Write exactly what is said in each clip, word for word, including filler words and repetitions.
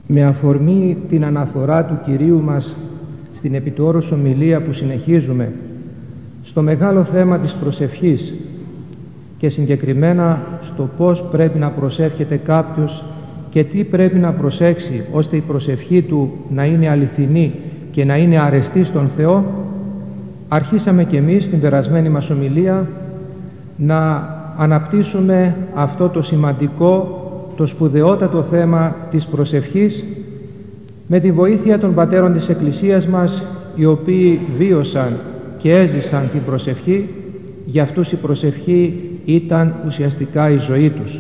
Με αφορμή την αναφορά του Κυρίου μας στην επιτόρους ομιλία που συνεχίζουμε στο μεγάλο θέμα της προσευχής και συγκεκριμένα στο πώς πρέπει να προσεύχεται κάποιος και τι πρέπει να προσέξει ώστε η προσευχή του να είναι αληθινή και να είναι αρεστή στον Θεό, αρχίσαμε και εμείς την περασμένη μας ομιλία να αναπτύσσουμε αυτό το σημαντικό, το σπουδαιότατο θέμα της προσευχής με τη βοήθεια των πατέρων της Εκκλησίας μας, οι οποίοι βίωσαν και έζησαν την προσευχή. Για αυτούς η προσευχή ήταν ουσιαστικά η ζωή τους.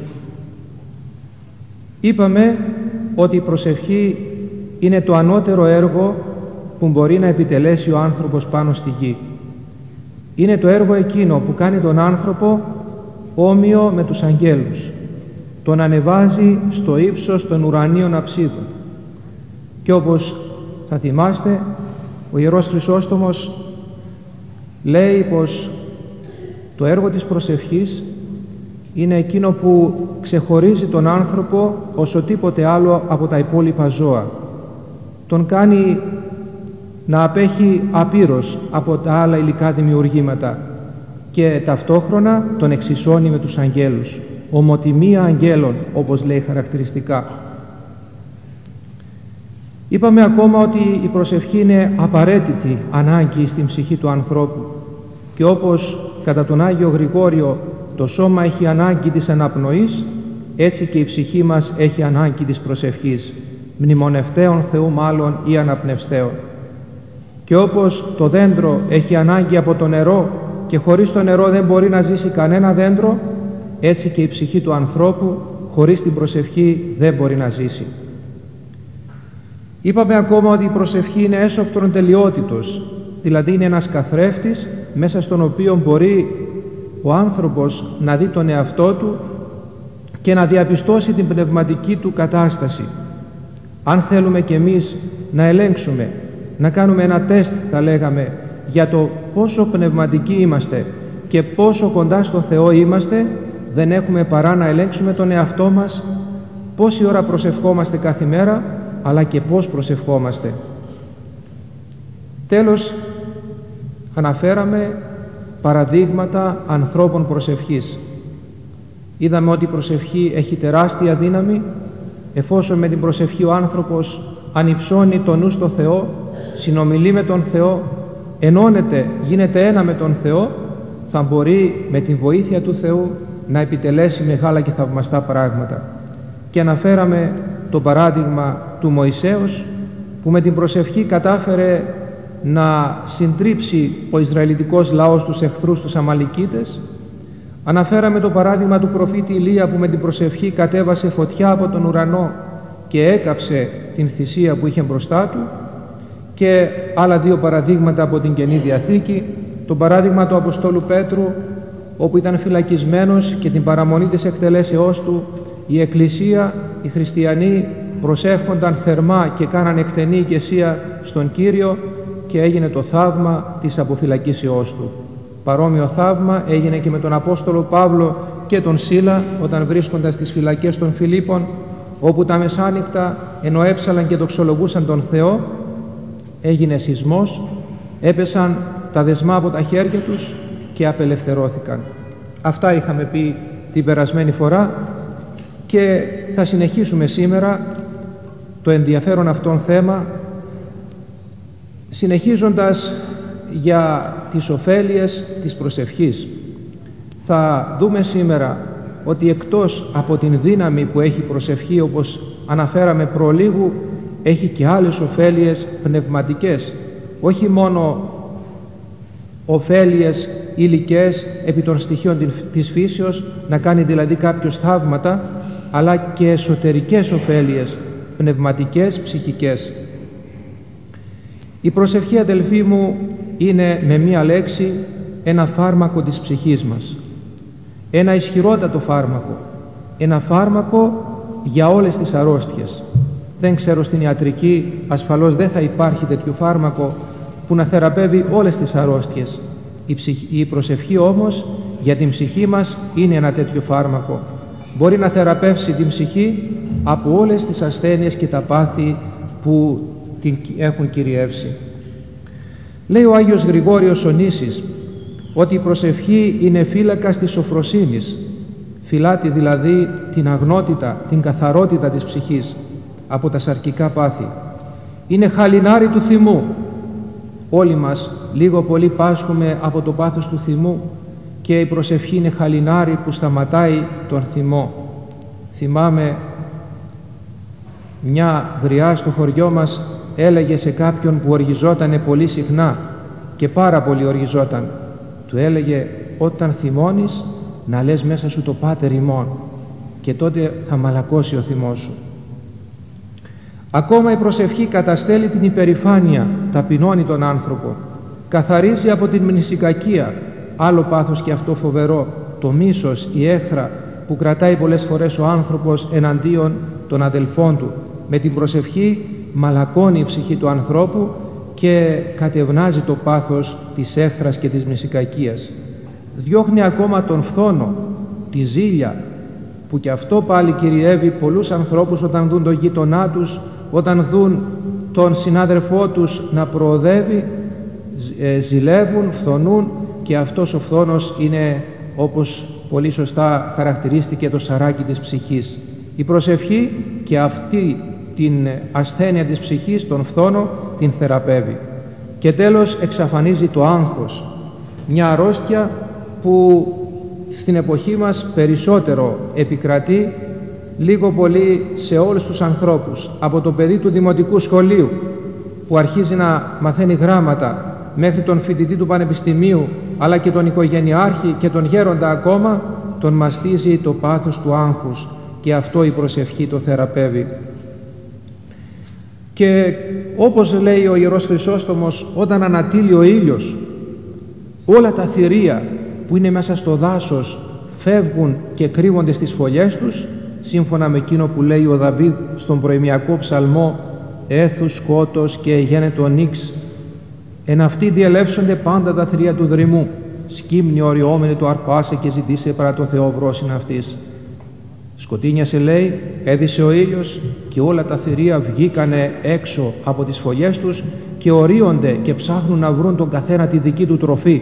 Είπαμε ότι η προσευχή είναι το ανώτερο έργο που μπορεί να επιτελέσει ο άνθρωπος πάνω στη γη. Είναι το έργο εκείνο που κάνει τον άνθρωπο όμοιο με τους αγγέλους. Τον ανεβάζει στο ύψος των ουρανίων αψίδων. Και όπως θα θυμάστε, ο Ιερός Χρυσόστομος λέει πως το έργο της προσευχής είναι εκείνο που ξεχωρίζει τον άνθρωπο όσο τίποτε άλλο από τα υπόλοιπα ζώα. Τον κάνει να απέχει απείρως από τα άλλα υλικά δημιουργήματα και ταυτόχρονα τον εξισώνει με τους αγγέλους. Ομοτιμία αγγέλων, όπως λέει χαρακτηριστικά. Είπαμε ακόμα ότι η προσευχή είναι απαραίτητη ανάγκη στην ψυχή του ανθρώπου και όπως κατά τον Άγιο Γρηγόριο το σώμα έχει ανάγκη της αναπνοής, έτσι και η ψυχή μας έχει ανάγκη της προσευχής, μνημονευτέων Θεού μάλλον ή αναπνευστέων. Και όπως το δέντρο έχει ανάγκη από το νερό και χωρίς το νερό δεν μπορεί να ζήσει κανένα δέντρο, έτσι και η ψυχή του ανθρώπου χωρίς την προσευχή δεν μπορεί να ζήσει. Είπαμε ακόμα ότι η προσευχή είναι έσωπτρον τελειότητος, δηλαδή είναι ένας καθρέφτης μέσα στον οποίο μπορεί ο άνθρωπος να δει τον εαυτό του και να διαπιστώσει την πνευματική του κατάσταση. Αν θέλουμε κι εμείς να ελέγξουμε, να κάνουμε ένα τεστ θα λέγαμε για το πόσο πνευματικοί είμαστε και πόσο κοντά στο Θεό είμαστε, δεν έχουμε παρά να ελέγξουμε τον εαυτό μας, πόση ώρα προσευχόμαστε κάθε μέρα, αλλά και πώς προσευχόμαστε. Τέλος, αναφέραμε παραδείγματα ανθρώπων προσευχής. Είδαμε ότι η προσευχή έχει τεράστια δύναμη, εφόσον με την προσευχή ο άνθρωπος ανυψώνει το νου στο Θεό, συνομιλεί με τον Θεό, ενώνεται, γίνεται ένα με τον Θεό, θα μπορεί με την βοήθεια του Θεού να επιτελέσει μεγάλα και θαυμαστά πράγματα. Και αναφέραμε το παράδειγμα του Μωυσέως που με την προσευχή κατάφερε να συντρίψει ο Ισραηλιτικός λαός τους εχθρούς τους Αμαλικίτες. Αναφέραμε το παράδειγμα του προφήτη Ηλία που με την προσευχή κατέβασε φωτιά από τον ουρανό και έκαψε την θυσία που είχε μπροστά του, και άλλα δύο παραδείγματα από την Καινή Διαθήκη, το παράδειγμα του Αποστόλου Πέτρου όπου ήταν φυλακισμένος και την παραμονή της εκτελέσεώς του η Εκκλησία, οι χριστιανοί προσεύχονταν θερμά και κάναν εκτενή οικεσία στον Κύριο και έγινε το θαύμα της αποφυλακίσεώς του. Παρόμοιο θαύμα έγινε και με τον Απόστολο Παύλο και τον Σίλα όταν βρίσκοντας στις φυλακές των Φιλίππων, όπου τα μεσάνυχτα ενώ έψαλαν και δοξολογούσαν τον Θεό, έγινε σεισμός, έπεσαν τα δεσμά από τα χέρια τους και απελευθερώθηκαν. Αυτά είχαμε πει την περασμένη φορά και θα συνεχίσουμε σήμερα το ενδιαφέρον αυτόν θέμα, συνεχίζοντας για τις ωφέλειες της προσευχής. Θα δούμε σήμερα ότι εκτός από την δύναμη που έχει η προσευχή, όπως αναφέραμε προλίγου, έχει και άλλες ωφέλειες πνευματικές, όχι μόνο ωφέλειες υλικές επί των στοιχείων της φύσεως, να κάνει δηλαδή κάποιος θαύματα, αλλά και εσωτερικές ωφέλειες πνευματικές, ψυχικές. Η προσευχή, αδελφοί μου, είναι με μία λέξη ένα φάρμακο της ψυχής μας, ένα ισχυρότατο φάρμακο, ένα φάρμακο για όλες τις αρρώστιες. Δεν ξέρω, στην ιατρική ασφαλώς δεν θα υπάρχει τέτοιο φάρμακο που να θεραπεύει όλες τις αρρώστιες. Η, ψυχ... η προσευχή όμως για την ψυχή μας είναι ένα τέτοιο φάρμακο. Μπορεί να θεραπεύσει την ψυχή από όλες τις ασθένειες και τα πάθη που την έχουν κυριεύσει. Λέει ο Άγιος Γρηγόριος ο Νήσης ότι η προσευχή είναι φύλακας της σοφροσύνης, φυλάτη δηλαδή την αγνότητα, την καθαρότητα της ψυχής από τα σαρκικά πάθη. Είναι χαλινάρι του θυμού. Όλοι μας λίγο πολύ πάσχουμε από το πάθος του θυμού και η προσευχή είναι χαλινάρι που σταματάει τον θυμό. Θυμάμαι μια γριά στο χωριό μας έλεγε σε κάποιον που οργιζότανε πολύ συχνά και πάρα πολύ οργιζόταν, του έλεγε όταν θυμώνεις να λες μέσα σου το Πάτερ ημών και τότε θα μαλακώσει ο θυμός σου. Ακόμα η προσευχή καταστέλει την υπερηφάνεια, ταπεινώνει τον άνθρωπο, καθαρίζει από την μνησικακία, άλλο πάθος και αυτό φοβερό, το μίσος, η έχθρα που κρατάει πολλές φορές ο άνθρωπος εναντίον των αδελφών του. Με την προσευχή μαλακώνει η ψυχή του ανθρώπου και κατευνάζει το πάθος της έχθρας και της μνησικακίας. Διώχνει ακόμα τον φθόνο, τη ζήλια, που και αυτό πάλι κυριεύει πολλούς ανθρώπους όταν δουν τον γείτονά τους, όταν δουν τον συνάδελφό τους να προοδεύει, ε, ζηλεύουν, φθονούν, και αυτός ο φθόνος είναι, όπως πολύ σωστά χαρακτηρίστηκε, το σαράκι της ψυχής. Η προσευχή και αυτή την ασθένεια της ψυχής, τον φθόνο, την θεραπεύει. Και τέλος εξαφανίζει το άγχος, μια αρρώστια που στην εποχή μας περισσότερο επικρατεί λίγο πολύ σε όλους τους ανθρώπους, από το παιδί του δημοτικού σχολείου που αρχίζει να μαθαίνει γράμματα μέχρι τον φοιτητή του πανεπιστημίου, αλλά και τον οικογενειάρχη και τον γέροντα ακόμα, τον μαστίζει το πάθος του άγχους, και αυτό η προσευχή το θεραπεύει. Και όπως λέει ο Ιερός Χρυσόστομος, όταν ανατείλει ο ήλιος, όλα τα θηρία που είναι μέσα στο δάσος φεύγουν και κρύβονται στις φωλιές τους, σύμφωνα με εκείνο που λέει ο Δαβίδ στον προημιακό ψαλμό «Έθους σκότος και γένετο νίξ, εν αυτοί διελεύσονται πάντα τα θηρία του δρυμού, σκύμνη οριόμενη το αρπάσε και ζητήσε παρά το Θεό βρόσιν αυτής». Σκοτίνιασε, λέει, έδισε ο ήλιος και όλα τα θηρία βγήκανε έξω από τις φωλιές τους και ορίονται και ψάχνουν να βρουν τον καθένα τη δική του τροφή.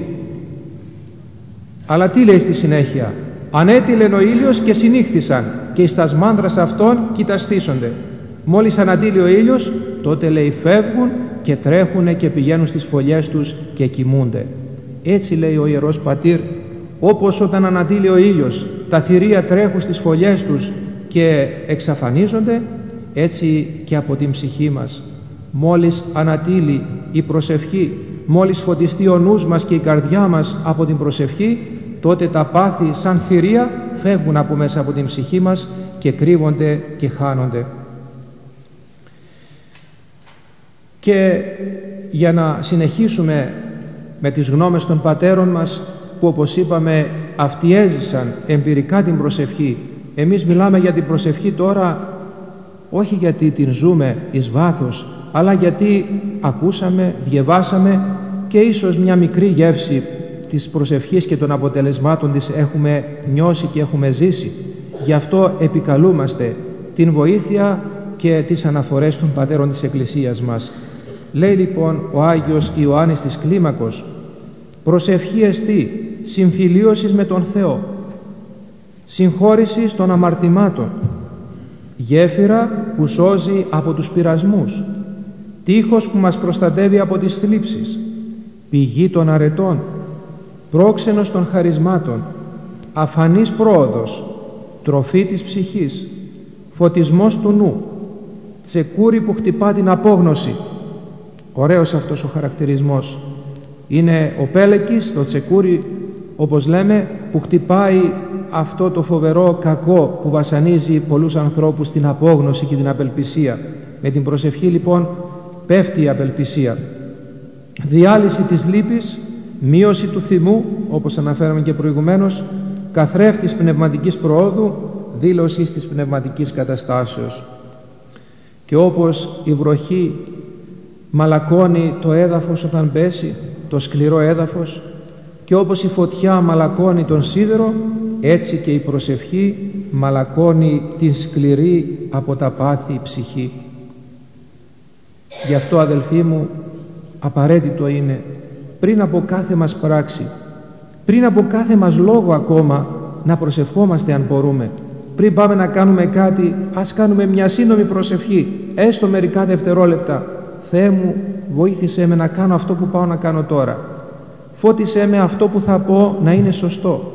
Αλλά τι λέει στη συνέχεια? Ανέτειλεν ο ήλιος και συνήχθησαν και εις τας μάνδρας αυτών κοιταστήσονται. Μόλις ανατείλει ο ήλιος, τότε, λέει, φεύγουν και τρέχουνε και πηγαίνουν στις φωλιές τους και κοιμούνται. Έτσι, λέει ο Ιερός Πατήρ, όπως όταν ανατείλει ο ήλιος τα θηρία τρέχουν στις φωλιές τους και εξαφανίζονται, έτσι και από την ψυχή μας. Μόλις ανατείλει η προσευχή, μόλις φωτιστεί ο νους μας και η καρδιά μας από την προσευχή, τότε τα πάθη σαν θηρία φεύγουν από μέσα από την ψυχή μας και κρύβονται και χάνονται. Και για να συνεχίσουμε με τις γνώμες των πατέρων μας, που όπως είπαμε αυτοί έζησαν εμπειρικά την προσευχή. Εμείς μιλάμε για την προσευχή τώρα όχι γιατί την ζούμε εις βάθος, αλλά γιατί ακούσαμε, διαβάσαμε και ίσως μια μικρή γεύση της προσευχής και των αποτελεσμάτων της έχουμε νιώσει και έχουμε ζήσει. Γι' αυτό επικαλούμαστε την βοήθεια και τις αναφορές των πατέρων της Εκκλησίας μας. Λέει λοιπόν ο Άγιος Ιωάννης της Κλίμακος, προσευχή εστί συμφιλίωσης με τον Θεό, συγχώρησης των αμαρτημάτων, γέφυρα που σώζει από τους πειρασμούς, τείχος που μας προστατεύει από τις θλίψεις, πηγή των αρετών, πρόξενος των χαρισμάτων, αφανής πρόοδος, τροφή της ψυχής, φωτισμός του νου, τσεκούρι που χτυπά την απόγνωση. Ωραίος αυτός ο χαρακτηρισμός. Είναι ο πέλεκης, το τσεκούρι, όπως λέμε, που χτυπάει αυτό το φοβερό κακό που βασανίζει πολλούς ανθρώπους, την απόγνωση και την απελπισία. Με την προσευχή λοιπόν πέφτει η απελπισία. Διάλυση της λύπης, μείωση του θυμού, όπως αναφέραμε και προηγουμένως, καθρέφτης πνευματικής προόδου, δήλωση της πνευματικής καταστάσεως. Και όπως η βροχή μαλακώνει το έδαφος όταν πέσει, το σκληρό έδαφος, Και όπως η φωτιά μαλακώνει τον σίδερο, έτσι και η προσευχή μαλακώνει την σκληρή από τα πάθη ψυχή. Γι' αυτό, αδελφοί μου, απαραίτητο είναι πριν από κάθε μας πράξη, πριν από κάθε μας λόγο ακόμα, να προσευχόμαστε αν μπορούμε. Πριν πάμε να κάνουμε κάτι, ας κάνουμε μια σύντομη προσευχή, έστω μερικά δευτερόλεπτα. Θεέ μου, βοήθησέ με να κάνω αυτό που πάω να κάνω τώρα. Φώτισέ με αυτό που θα πω να είναι σωστό.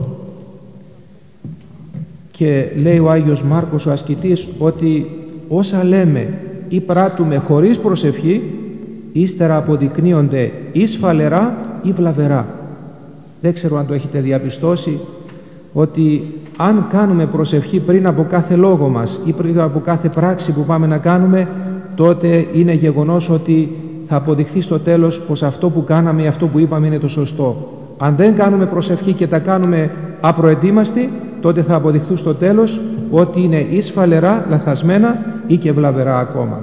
Και λέει ο Άγιος Μάρκος ο ασκητής ότι όσα λέμε ή πράττουμε χωρίς προσευχή, ύστερα αποδεικνύονται ή σφαλερά ή βλαβερά. Δεν ξέρω αν το έχετε διαπιστώσει, ότι αν κάνουμε προσευχή πριν από κάθε λόγο μας ή πριν από κάθε πράξη που πάμε να κάνουμε, τότε είναι γεγονός ότι θα αποδειχθεί στο τέλος πως αυτό που κάναμε ή αυτό που είπαμε είναι το σωστό. Αν δεν κάνουμε προσευχή και τα κάνουμε απροετοίμαστοι, τότε θα αποδειχθούν στο τέλος ότι είναι ή σφαλερά, λαθασμένα ή και βλαβερά ακόμα.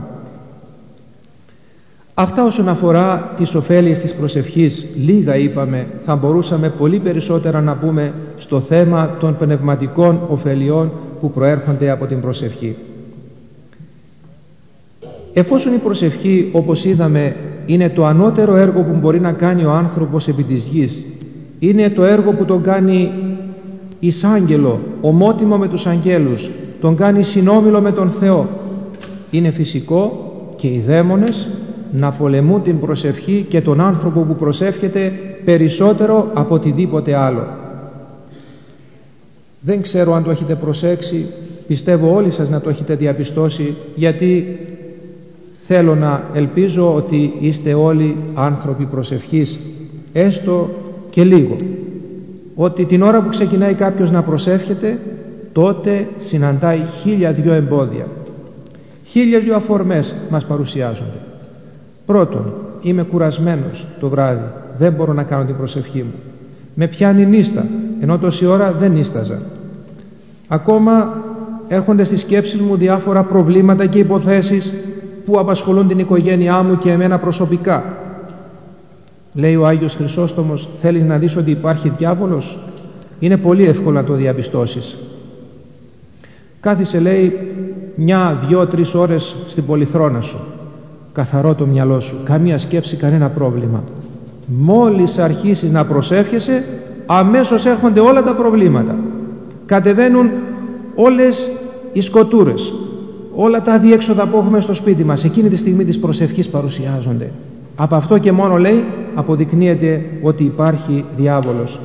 Αυτά όσον αφορά τις ωφέλειες της προσευχής. Λίγα είπαμε, θα μπορούσαμε πολύ περισσότερα να πούμε στο θέμα των πνευματικών ωφελιών που προέρχονται από την προσευχή. Εφόσον η προσευχή, όπως είδαμε, είναι το ανώτερο έργο που μπορεί να κάνει ο άνθρωπος επί της γης, είναι το έργο που τον κάνει εις άγγελο, ομότιμο με τους αγγέλους, τον κάνει συνόμιλο με τον Θεό, είναι φυσικό και οι δαίμονες να πολεμούν την προσευχή και τον άνθρωπο που προσεύχεται περισσότερο από οτιδήποτε άλλο. Δεν ξέρω αν το έχετε προσέξει, πιστεύω όλοι σας να το έχετε διαπιστώσει, γιατί θέλω να ελπίζω ότι είστε όλοι άνθρωποι προσευχής, έστω και λίγο. Ότι την ώρα που ξεκινάει κάποιος να προσεύχεται, τότε συναντάει χίλια δυο εμπόδια. Χίλια δυο αφορμές μας παρουσιάζονται. Πρώτον, είμαι κουρασμένος το βράδυ, δεν μπορώ να κάνω την προσευχή μου. Με πιάνει νύστα, ενώ τόση ώρα δεν νύσταζα. Ακόμα έρχονται στις σκέψεις μου διάφορα προβλήματα και υποθέσεις που απασχολούν την οικογένειά μου και εμένα προσωπικά. Λέει ο Άγιος Χρυσόστομος, θέλεις να δεις ότι υπάρχει διάβολος? Είναι πολύ εύκολο να το διαπιστώσεις. Κάθισε, λέει, μια, δυο, τρεις ώρες στην πολυθρόνα σου. Καθαρό το μυαλό σου, καμία σκέψη, κανένα πρόβλημα. Μόλις αρχίσεις να προσεύχεσαι, αμέσως έρχονται όλα τα προβλήματα. Κατεβαίνουν όλες οι σκοτούρες, όλα τα αδιέξοδα που έχουμε στο σπίτι μας, εκείνη τη στιγμή της προσευχής παρουσιάζονται. Από αυτό και μόνο, λέει, αποδεικνύεται ότι υπάρχει διάβολος.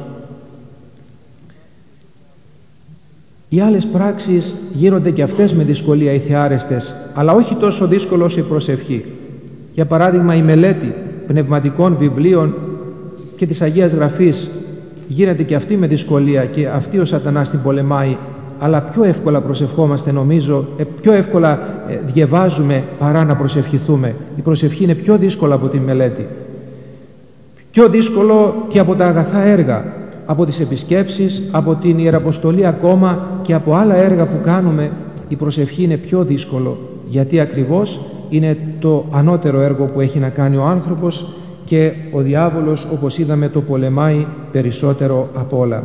Οι άλλες πράξεις γίνονται και αυτές με δυσκολία ηθιάρεστες, αλλά όχι τόσο δύσκολο όσο η προσευχή. Για παράδειγμα, η μελέτη πνευματικών βιβλίων και της Αγίας Γραφής γίνεται και αυτή με δυσκολία και αυτή ο σατανάς την πολεμάει, αλλά πιο εύκολα προσευχόμαστε, νομίζω, πιο εύκολα διαβάζουμε παρά να προσευχηθούμε. Η προσευχή είναι πιο δύσκολα από τη μελέτη, πιο δύσκολο και από τα αγαθά έργα, από τις επισκέψεις, από την Ιεραποστολή ακόμα και από άλλα έργα που κάνουμε. Η προσευχή είναι πιο δύσκολο, γιατί ακριβώς είναι το ανώτερο έργο που έχει να κάνει ο άνθρωπος και ο διάβολος, όπως είδαμε, το πολεμάει περισσότερο από όλα.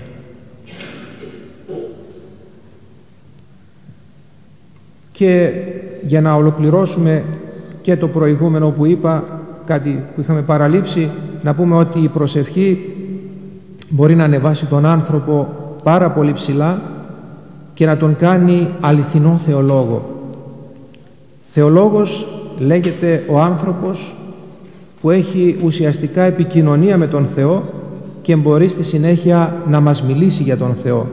Και για να ολοκληρώσουμε και το προηγούμενο που είπα, κάτι που είχαμε παραλείψει, να πούμε ότι η προσευχή μπορεί να ανεβάσει τον άνθρωπο πάρα πολύ ψηλά και να τον κάνει αληθινό θεολόγο. Θεολόγος λέγεται ο άνθρωπος που έχει ουσιαστικά επικοινωνία με τον Θεό και μπορεί στη συνέχεια να μας μιλήσει για τον Θεό.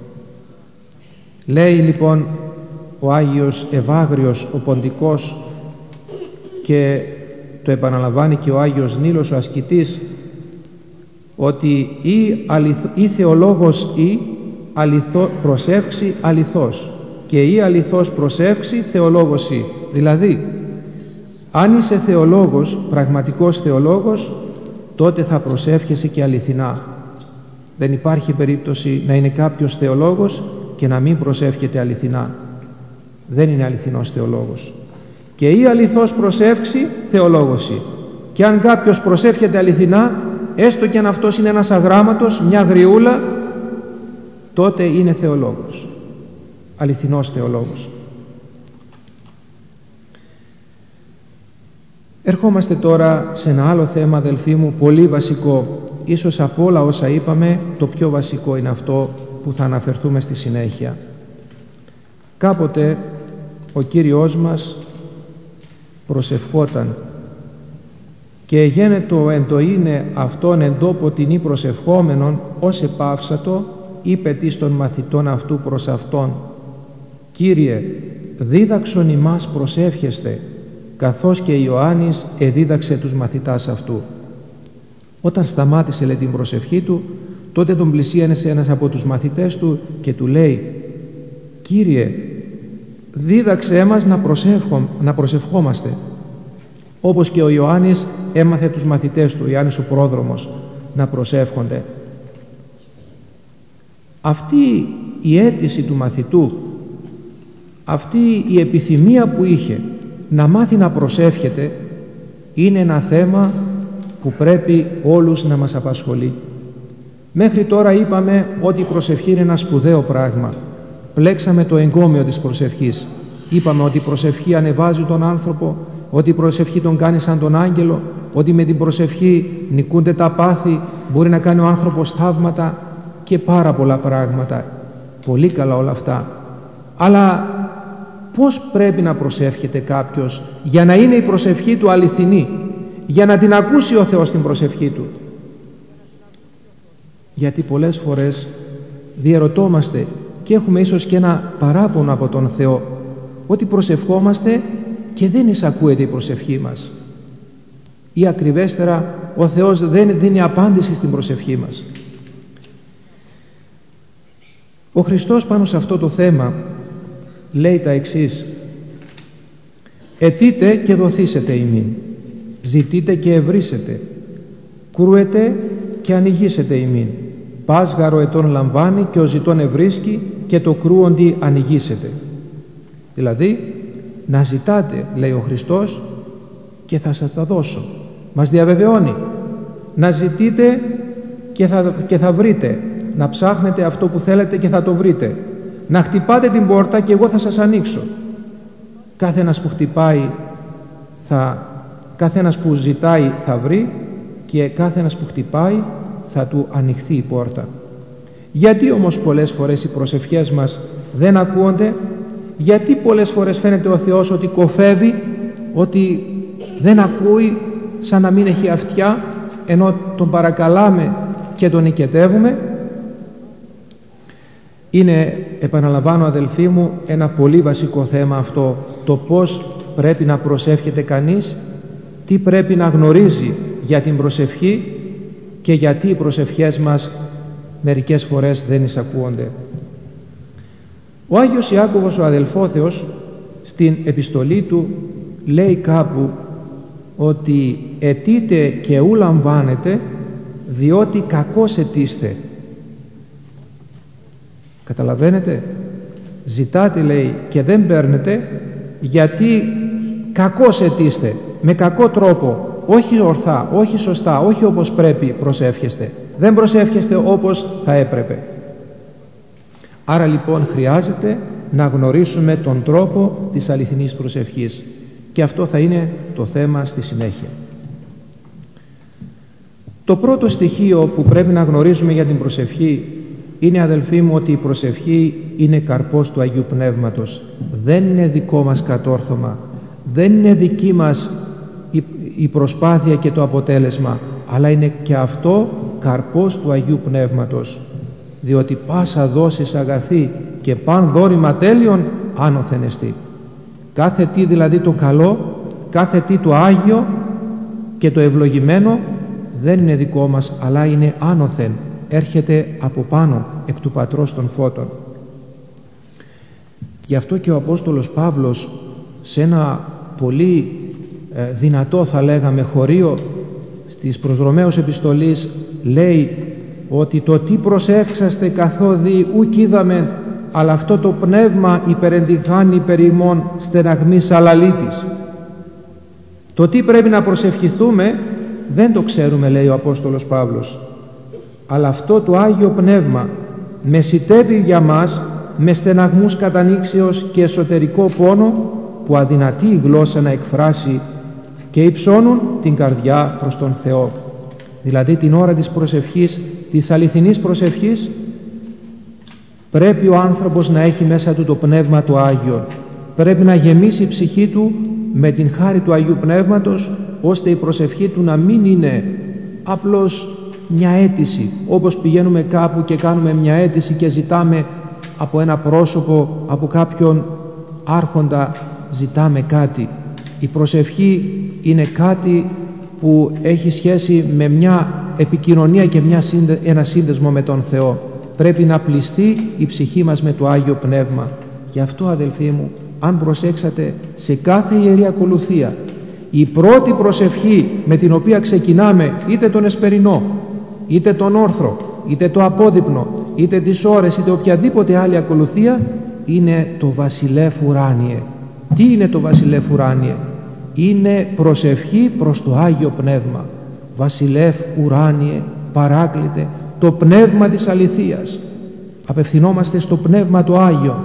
Λέει λοιπόν ο Άγιος Ευάγριος ο Ποντικός, και το επαναλαμβάνει και ο Άγιος Νήλος ο ασκητής, ότι ή, αληθ, ή θεολόγος ή αληθό, προσεύξει αληθώς, και ή αληθώς προσεύξει θεολόγος ή. Δηλαδή, αν είσαι θεολόγος, πραγματικός θεολόγος, τότε θα προσεύχεσαι και αληθινά. Δεν υπάρχει περίπτωση να είναι κάποιος θεολόγος και να μην προσεύχεται αληθινά. Δεν είναι αληθινός θεολόγος. Και ή αληθώς προσεύξει θεολόγος ή. Και αν κάποιος προσεύχεται αληθινά, έστω και αν αυτός είναι ένας αγράμματος, μια γριούλα, τότε είναι θεολόγος, αληθινός θεολόγος. Ερχόμαστε τώρα σε ένα άλλο θέμα, αδελφοί μου, πολύ βασικό. Ίσως από όλα όσα είπαμε, το πιο βασικό είναι αυτό που θα αναφερθούμε στη συνέχεια. Κάποτε ο Κύριος μας προσευχόταν και γένετο εν το είναι αυτόν εν τόπο την ή προσευχόμενον ως επάυσατο, είπε τις των μαθητών αυτού προς αυτόν, «Κύριε, δίδαξον ημάς προσεύχεστε, καθώς και Ιωάννης εδίδαξε τους μαθητάς αυτού». Όταν σταμάτησε, λέει, την προσευχή του, τότε τον πλησίασε ένας από τους μαθητές του και του λέει, «Κύριε, δίδαξέ μας να, προσεύχο, να προσευχόμαστε, όπως και ο Ιωάννης έμαθε τους μαθητές του, Ιωάννης ο πρόδρομος, να προσεύχονται». Αυτή η αίτηση του μαθητού, αυτή η επιθυμία που είχε να μάθει να προσεύχεται, είναι ένα θέμα που πρέπει όλους να μας απασχολεί. Μέχρι τώρα είπαμε ότι η προσευχή είναι ένα σπουδαίο πράγμα. Πλέξαμε το εγκόμιο της προσευχής. Είπαμε ότι η προσευχή ανεβάζει τον άνθρωπο, ότι η προσευχή τον κάνει σαν τον άγγελο, ότι με την προσευχή νικούνται τα πάθη, μπορεί να κάνει ο άνθρωπος θαύματα και πάρα πολλά πράγματα. Πολύ καλά όλα αυτά. Αλλά πώς πρέπει να προσεύχεται κάποιος για να είναι η προσευχή του αληθινή, για να την ακούσει ο Θεός την προσευχή του? Γιατί πολλές φορές διερωτόμαστε και έχουμε ίσως και ένα παράπονο από τον Θεό, ότι προσευχόμαστε και δεν εισακούεται η προσευχή μας, ή ακριβέστερα ο Θεός δεν δίνει απάντηση στην προσευχή μας. Ο Χριστός πάνω σε αυτό το θέμα λέει τα εξής: «Αιτείτε και δοθήσετε ημίν, ζητείτε και ευρύσετε, κρούετε και ανοιγήσετε ημίν. Πάσγαρο ετών λαμβάνει και ο ζητών ευρίσκει και το κρούοντι ανοιγήσετε». Δηλαδή, να ζητάτε, λέει ο Χριστός, και θα σας τα δώσω. Μας διαβεβαιώνει. Να ζητείτε και θα, και θα βρείτε. Να ψάχνετε αυτό που θέλετε και θα το βρείτε. Να χτυπάτε την πόρτα και εγώ θα σας ανοίξω. Κάθε ένας που χτυπάει θα, κάθε ένας που ζητάει θα βρει, και κάθε ένας που χτυπάει θα του ανοιχθεί η πόρτα. Γιατί όμως πολλές φορές οι προσευχές μας δεν ακούονται? Γιατί πολλές φορές φαίνεται ο Θεός ότι κοφεύει, ότι δεν ακούει, σαν να μην έχει αυτιά, ενώ τον παρακαλάμε και τον νικετεύουμε? Είναι, επαναλαμβάνω αδελφοί μου, ένα πολύ βασικό θέμα αυτό, το πώς πρέπει να προσεύχεται κανείς, τι πρέπει να γνωρίζει για την προσευχή και γιατί οι προσευχές μας μερικές φορές δεν εισακούονται. Ο Άγιος Ιάκωβος ο αδελφόθεος στην επιστολή του λέει κάπου ότι αιτείτε και ου λαμβάνετε, διότι κακώς αιτήστε. Καταλαβαίνετε? Ζητάτε, λέει, και δεν παίρνετε, γιατί κακώς αιτήστε, με κακό τρόπο, όχι ορθά, όχι σωστά, όχι όπως πρέπει προσεύχεστε. Δεν προσεύχεστε όπως θα έπρεπε. Άρα λοιπόν χρειάζεται να γνωρίσουμε τον τρόπο της αληθινής προσευχής, και αυτό θα είναι το θέμα στη συνέχεια. Το πρώτο στοιχείο που πρέπει να γνωρίζουμε για την προσευχή είναι, αδελφοί μου, ότι η προσευχή είναι καρπός του Αγίου Πνεύματος. Δεν είναι δικό μας κατόρθωμα, δεν είναι δική μας η προσπάθεια και το αποτέλεσμα, αλλά είναι και αυτό καρπός του Αγίου Πνεύματος, διότι πάσα δόσεις αγαθή και παν δώρημα τέλειον άνωθεν εστί. Κάθε τι δηλαδή το καλό, κάθε τι το Άγιο και το ευλογημένο δεν είναι δικό μας, αλλά είναι άνωθεν, έρχεται από πάνω, εκ του Πατρός των Φώτων. Γι' αυτό και ο Απόστολος Παύλος σε ένα πολύ ε, δυνατό, θα λέγαμε, χωρίο στις προς Ρωμαίους επιστολής λέει ότι το τι προσεύξαστε καθόδι ουκ είδαμεν, αλλά αυτό το πνεύμα υπερεντυχάνει υπερ ημών στεναγμής αλαλήτης. Το τι πρέπει να προσευχηθούμε δεν το ξέρουμε, λέει ο Απόστολος Παύλος. Αλλά αυτό το Άγιο Πνεύμα μεσιτεύει για μας με στεναγμούς κατανοίξεως και εσωτερικό πόνο που αδυνατεί η γλώσσα να εκφράσει και υψώνουν την καρδιά προς τον Θεό. Δηλαδή την ώρα της προσευχής, της αληθινής προσευχής, πρέπει ο άνθρωπος να έχει μέσα του το Πνεύμα το Άγιο. Πρέπει να γεμίσει η ψυχή του με την χάρη του Αγίου Πνεύματος, ώστε η προσευχή του να μην είναι απλώς μια αίτηση, όπως πηγαίνουμε κάπου και κάνουμε μια αίτηση και ζητάμε από ένα πρόσωπο, από κάποιον άρχοντα, ζητάμε κάτι. Η προσευχή είναι κάτι που έχει σχέση με μια επικοινωνία και μια σύνδε, ένα σύνδεσμο με τον Θεό. Πρέπει να πληστεί η ψυχή μας με το Άγιο Πνεύμα. Γι' αυτό, αδελφοί μου, αν προσέξατε, σε κάθε Ιερή Ακολουθία η πρώτη προσευχή με την οποία ξεκινάμε, είτε τον εσπερινό, είτε τον όρθρο, είτε το απόδειπνο, είτε τις ώρες, είτε οποιαδήποτε άλλη ακολουθία, είναι το Βασιλεύ Ουράνιε. Τι είναι το Βασιλεύ Ουράνιε? Είναι προσευχή προς το Άγιο Πνεύμα. Βασιλεύ Ουράνιε, παράκλητε το Πνεύμα της αληθείας. Απευθυνόμαστε στο Πνεύμα το Άγιο.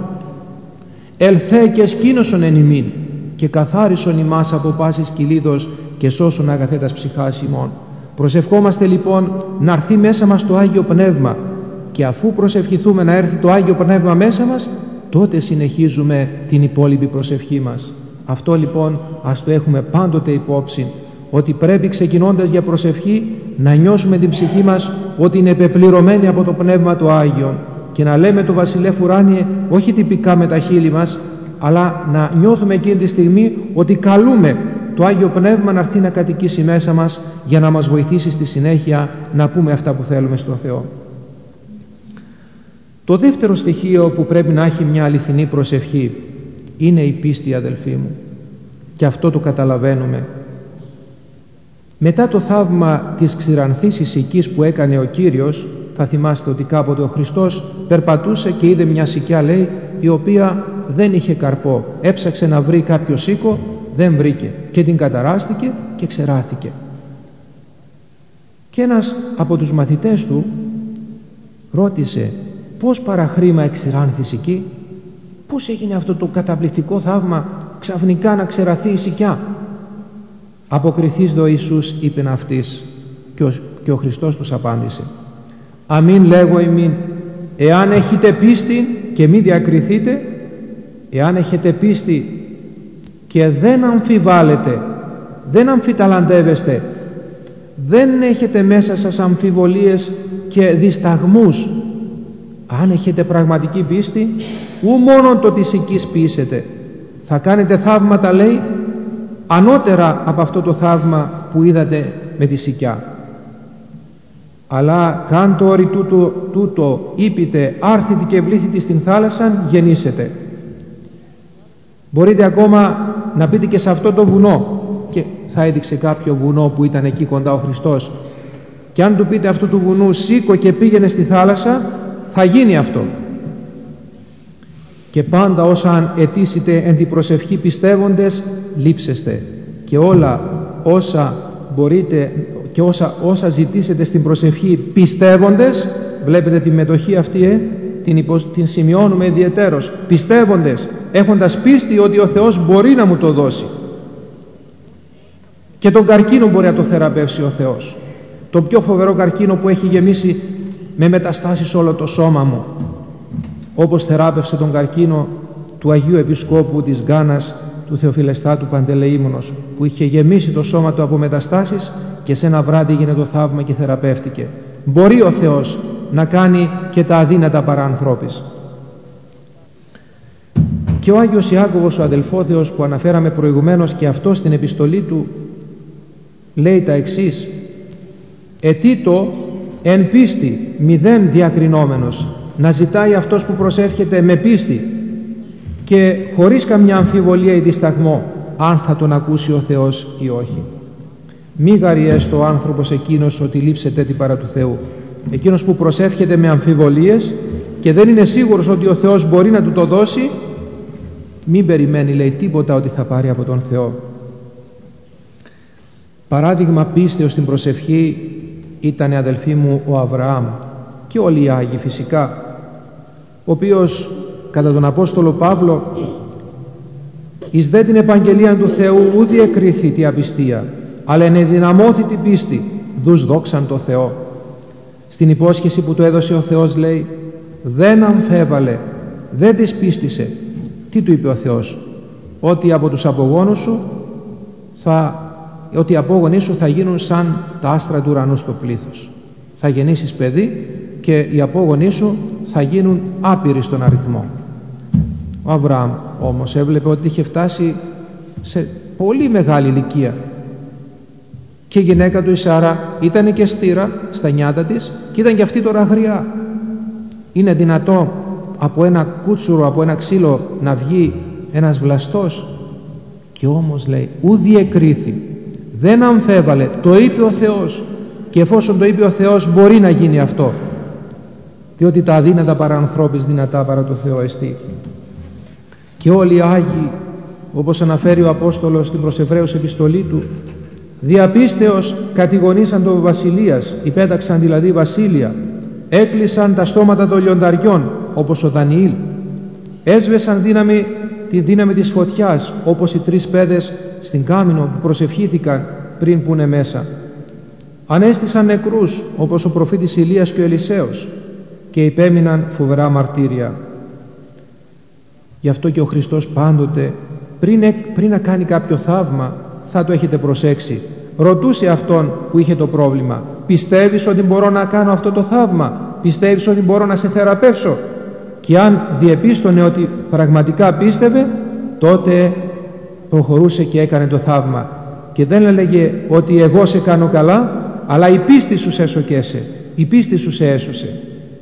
Ελθέ και σκήνωσον εν ημίν και καθάρισον ημάς από πάσης κυλίδος και σώσον αγαθέτας ψυχάς ημών. Προσευχόμαστε λοιπόν να έρθει μέσα μας το Άγιο Πνεύμα, και αφού προσευχηθούμε να έρθει το Άγιο Πνεύμα μέσα μας, τότε συνεχίζουμε την υπόλοιπη προσευχή μας. Αυτό λοιπόν ας το έχουμε πάντοτε υπόψη, ότι πρέπει ξεκινώντας για προσευχή να νιώσουμε την ψυχή μας ότι είναι επεπληρωμένη από το Πνεύμα το Άγιο, και να λέμε το Βασιλεύ Ουράνιε όχι τυπικά με τα χείλη μας, αλλά να νιώθουμε εκείνη τη στιγμή ότι καλούμε το Άγιο Πνεύμα να έρθει να κατοικήσει μέσα μας, για να μας βοηθήσει στη συνέχεια να πούμε αυτά που θέλουμε στον Θεό. Το δεύτερο στοιχείο που πρέπει να έχει μια αληθινή προσευχή είναι η πίστη, αδελφοί μου, και αυτό το καταλαβαίνουμε. Μετά το θαύμα της ξηρανθής σικής που έκανε ο Κύριος, θα θυμάστε ότι κάποτε ο Χριστός περπατούσε και είδε μια σικιά, λέει, η οποία δεν είχε καρπό. Έψαξε να βρει κάποιο σίκο, δεν βρήκε, και την καταράστηκε και ξεράθηκε. Και ένας από τους μαθητές του ρώτησε, πώς παραχρήμα εξηράνθη σική, πώς έγινε αυτό το καταπληκτικό θαύμα ξαφνικά να ξεραθεί η σικιά? Αποκριθείς ο Ιησούς, είπεν αυτής, και ο, και ο Χριστός τους απάντησε, αμήν λέγω ημίν, εάν έχετε πίστη και μη διακριθείτε, εάν έχετε πίστη και δεν αμφιβάλλετε, δεν αμφιταλαντεύεστε, δεν έχετε μέσα σας αμφιβολίες και δισταγμούς, αν έχετε πραγματική πίστη, ου μόνον το της σικής πείσετε, θα κάνετε θαύματα, λέει, ανώτερα από αυτό το θαύμα που είδατε με τη σικιά. Αλλά καν το όρι τούτο, τούτο είπετε άρθητη και βλήθητη στην θάλασσα, γεννήσετε. Μπορείτε ακόμα να πείτε και σε αυτό το βουνό, και θα έδειξε κάποιο βουνό που ήταν εκεί κοντά ο Χριστός, και αν του πείτε αυτού του βουνού σήκω και πήγαινε στη θάλασσα, θα γίνει αυτό. Και πάντα όσα αιτήσετε εν την προσευχή πιστεύοντες, λείψεστε, και όλα όσα μπορείτε και όσα, όσα ζητήσετε στην προσευχή πιστεύοντες, βλέπετε τη μετοχή αυτή, ε, την, υπο, την σημειώνουμε ιδιαιτέρως, πιστεύοντες, έχοντας πίστη ότι ο Θεός μπορεί να μου το δώσει. Και τον καρκίνο μπορεί να το θεραπεύσει ο Θεός, το πιο φοβερό καρκίνο που έχει γεμίσει με μεταστάσεις όλο το σώμα μου, όπως θεράπευσε τον καρκίνο του Αγίου Επισκόπου της Γκάνας, του Θεοφιλεστάτου Παντελεήμονος, που είχε γεμίσει το σώμα του από μεταστάσεις, και σε ένα βράδυ έγινε το θαύμα και θεραπεύτηκε. Μπορεί ο Θεός να κάνει και τα αδύνατα παρά ανθρώπης. Και ο Άγιος Ιάκωβος, ο αδελφόθεος που αναφέραμε προηγουμένως, και αυτό στην επιστολή του λέει τα εξής, ετήτο εν πίστη μηδέν διακρινόμενος, να ζητάει αυτός που προσεύχεται με πίστη και χωρίς καμιά αμφιβολία ή δισταγμό αν θα τον ακούσει ο Θεός ή όχι. Μη γαριέστο ο άνθρωπος εκείνος ότι λείψεται την παρά του Θεού. Εκείνος που προσεύχεται με αμφιβολίες και δεν είναι σίγουρος ότι ο Θεός μπορεί να του το δώσει, μην περιμένει, λέει, τίποτα ότι θα πάρει από τον Θεό. Παράδειγμα πίστεως στην προσευχή ήταν, αδελφοί μου, ο Αβραάμ και όλοι οι Άγιοι φυσικά, ο οποίος κατά τον Απόστολο Παύλο εις δε την επαγγελία του Θεού ούτε εκρίθη τη απιστία, αλλά ενεδυναμώθη την πίστη, δους δόξαν το Θεό. Στην υπόσχεση που του έδωσε ο Θεός λέει, δεν αμφέβαλε, δεν της πίστησε. Τι του είπε ο Θεός? Ότι από τους απογόνους σου θα, ότι οι απόγονοί σου θα γίνουν σαν τα άστρα του ουρανού στο πλήθος. Θα γεννήσεις παιδί και οι απόγονοί σου θα γίνουν άπειροι στον αριθμό. Ο Αβραάμ όμως έβλεπε ότι είχε φτάσει σε πολύ μεγάλη ηλικία και η γυναίκα του η Σάρα ήταν και στήρα στα νιάτα της και ήταν και αυτή τώρα αγριά. Είναι δυνατό από ένα κούτσουρο, από ένα ξύλο να βγει ένας βλαστός? Και όμως λέει, ου διεκρίθη, δεν αμφέβαλε, το είπε ο Θεός, και εφόσον το είπε ο Θεός μπορεί να γίνει αυτό, διότι τα αδύνατα παρά ανθρώπης δυνατά παρά το Θεό εστί. Και όλοι οι Άγιοι, όπως αναφέρει ο Απόστολος στην προς Εβραίους επιστολή του, διαπίστεως κατηγονήσαν το βασιλείας, υπέταξαν δηλαδή βασίλεια, έκλεισαν τα στόματα των λιονταριών όπως ο Δανιήλ, έσβεσαν δύναμη, τη δύναμη της φωτιάς όπως οι τρεις παιδες στην Κάμινο που προσευχήθηκαν πριν πούνε μέσα, ανέστησαν νεκρούς όπως ο προφήτης Ηλίας και ο Ελισέος και υπέμειναν φοβερά μαρτύρια. Γι' αυτό και ο Χριστός πάντοτε πριν, πριν να κάνει κάποιο θαύμα, θα το έχετε προσέξει, ρωτούσε αυτόν που είχε το πρόβλημα, πιστεύεις ότι μπορώ να κάνω αυτό το θαύμα? Πιστεύεις ότι μπορώ να σε θεραπεύσω? Και αν διεπίστωνε ότι πραγματικά πίστευε, τότε προχωρούσε και έκανε το θαύμα και δεν έλεγε ότι εγώ σε κάνω καλά, αλλά η πίστη σου σε έσωκέσε, η πίστη σου σε έσωσε.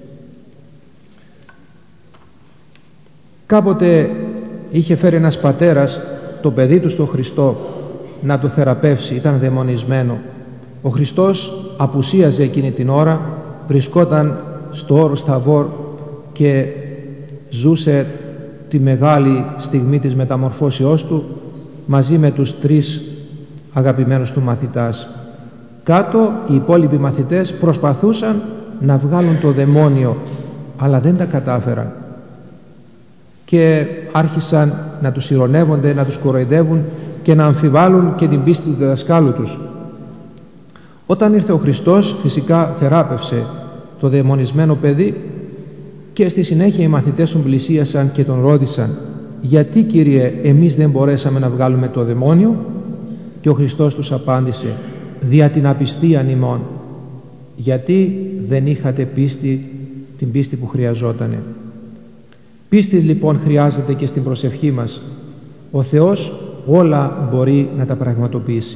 Κάποτε είχε φέρει ένας πατέρας το παιδί του στο Χριστό να το θεραπεύσει, ήταν δαιμονισμένο. Ο Χριστός απουσίαζε εκείνη την ώρα, βρισκόταν στο όρος Θαβόρ και ζούσε τη μεγάλη στιγμή της μεταμορφώσεώς του μαζί με τους τρεις αγαπημένους του μαθητάς. Κάτω οι υπόλοιποι μαθητές προσπαθούσαν να βγάλουν το δαιμόνιο, αλλά δεν τα κατάφεραν και άρχισαν να τους ειρωνεύονται, να τους κοροϊδεύουν και να αμφιβάλλουν και την πίστη του διδασκάλου τους. Όταν ήρθε ο Χριστός, φυσικά θεράπευσε το δαιμονισμένο παιδί και στη συνέχεια οι μαθητές τον πλησίασαν και τον ρώτησαν, γιατί Κύριε εμείς δεν μπορέσαμε να βγάλουμε το δαιμόνιο? Και ο Χριστός τους απάντησε, δια την απιστίαν ημών, γιατί δεν είχατε πίστη, την πίστη που χρειαζότανε. Πίστη λοιπόν χρειάζεται και στην προσευχή μας. Ο Θεός όλα μπορεί να τα πραγματοποιήσει.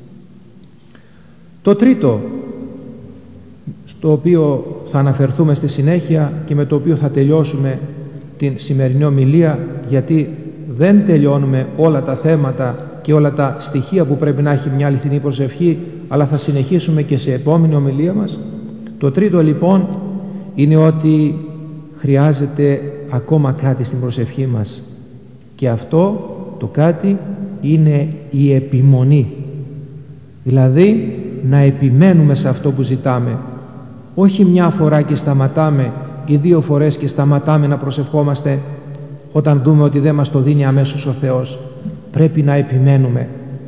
Το τρίτο, στο οποίο θα αναφερθούμε στη συνέχεια και με το οποίο θα τελειώσουμε την σημερινή ομιλία, γιατί δεν τελειώνουμε όλα τα θέματα και όλα τα στοιχεία που πρέπει να έχει μια αληθινή προσευχή, αλλά θα συνεχίσουμε και σε επόμενη ομιλία μας. Το τρίτο λοιπόν είναι ότι χρειάζεται ακόμα κάτι στην προσευχή μας, και αυτό το κάτι είναι η επιμονή, δηλαδή να επιμένουμε σε αυτό που ζητάμε, όχι μια φορά και σταματάμε ή δύο φορές και σταματάμε να προσευχόμαστε όταν δούμε ότι δεν μας το δίνει αμέσως ο Θεός. Πρέπει να επιμένουμε,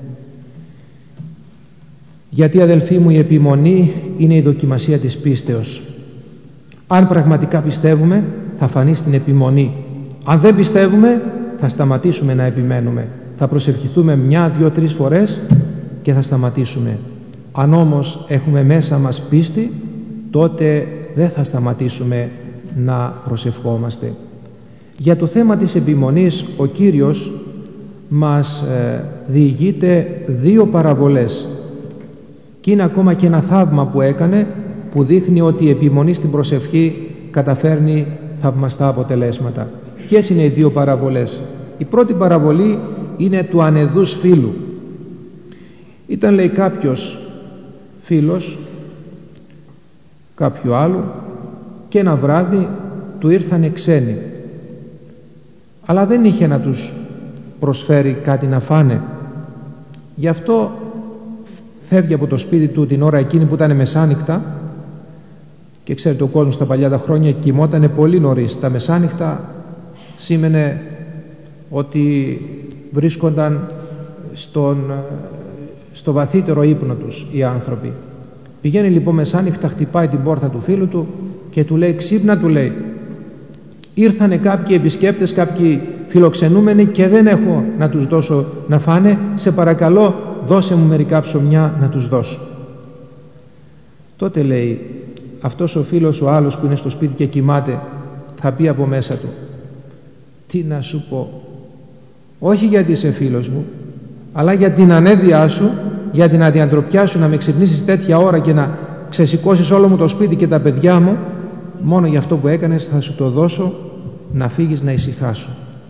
γιατί αδελφοί μου η επιμονή είναι η δοκιμασία της πίστεως. Αν πραγματικά πιστεύουμε θα φανεί στην επιμονή, αν δεν πιστεύουμε θα σταματήσουμε να επιμένουμε, θα προσευχηθούμε μια, δύο, τρεις φορές και θα σταματήσουμε. Αν όμως έχουμε μέσα μας πίστη, τότε δεν θα σταματήσουμε να προσευχόμαστε. Για το θέμα της επιμονής ο Κύριος μας ε, διηγείται δύο παραβολές και είναι ακόμα και ένα θαύμα που έκανε, που δείχνει ότι η επιμονή στην προσευχή καταφέρνει θαυμαστά αποτελέσματα. Ποιες είναι οι δύο παραβολές? Η πρώτη παραβολή είναι του ανεδούς φίλου. Ήταν, λέει, κάποιος φίλος κάποιου άλλου και ένα βράδυ του ήρθανε ξένοι, αλλά δεν είχε να τους προσφέρει κάτι να φάνε. Γι' αυτό φεύγει από το σπίτι του την ώρα εκείνη που ήταν μεσάνυχτα, και ξέρετε ο κόσμος τα παλιά τα χρόνια κοιμότανε πολύ νωρίς. Τα μεσάνυχτα σήμαινε ότι βρίσκονταν στον, στο βαθύτερο ύπνο τους οι άνθρωποι. Πηγαίνει λοιπόν μεσάνυχτα, χτυπάει την πόρτα του φίλου του και του λέει: «Ξύπνα», του λέει, «ήρθανε κάποιοι επισκέπτες, κάποιοι φιλοξενούμενοι και δεν έχω να τους δώσω να φάνε, σε παρακαλώ δώσε μου μερικά ψωμιά να τους δώσω». Τότε λέει αυτός ο φίλος ο άλλος που είναι στο σπίτι και κοιμάται, θα πει από μέσα του: «Τι να σου πω, όχι γιατί είσαι φίλος μου, αλλά για την ανέδειά σου, για την αδιαντροπιά σου να με ξυπνήσεις τέτοια ώρα και να ξεσηκώσεις όλο μου το σπίτι και τα παιδιά μου, μόνο για αυτό που έκανες θα σου το δώσω, να φύγεις να ησυχάσω».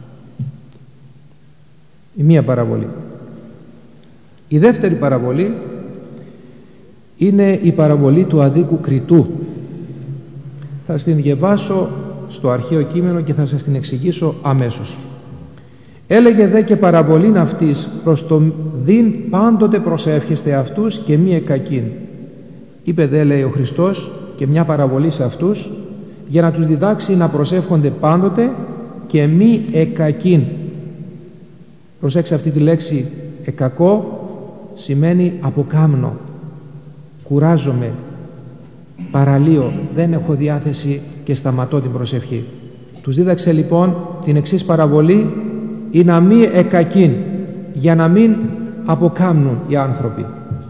Η μία παραβολή. Η δεύτερη παραβολή είναι η παραβολή του αδίκου κριτού. Θα την διαβάσω στο αρχαίο κείμενο και θα σας την εξηγήσω αμέσως. «Έλεγε δε και παραβολήν αυτής, προς το δίν πάντοτε προσεύχεστε αυτούς και μη εκακήν». Είπε δε, λέει ο Χριστός, και μια παραβολή σε αυτούς, για να τους διδάξει να προσεύχονται πάντοτε και μη εκακήν. Προσέξτε αυτή τη λέξη, εκακό σημαίνει αποκάμνω, κουράζομαι, παραλύω, δεν έχω διάθεση και σταματώ την προσευχή. Τους δίδαξε λοιπόν την εξής παραβολή, ή να μη εκακήν, για να μην αποκάμνουν οι άνθρωποι.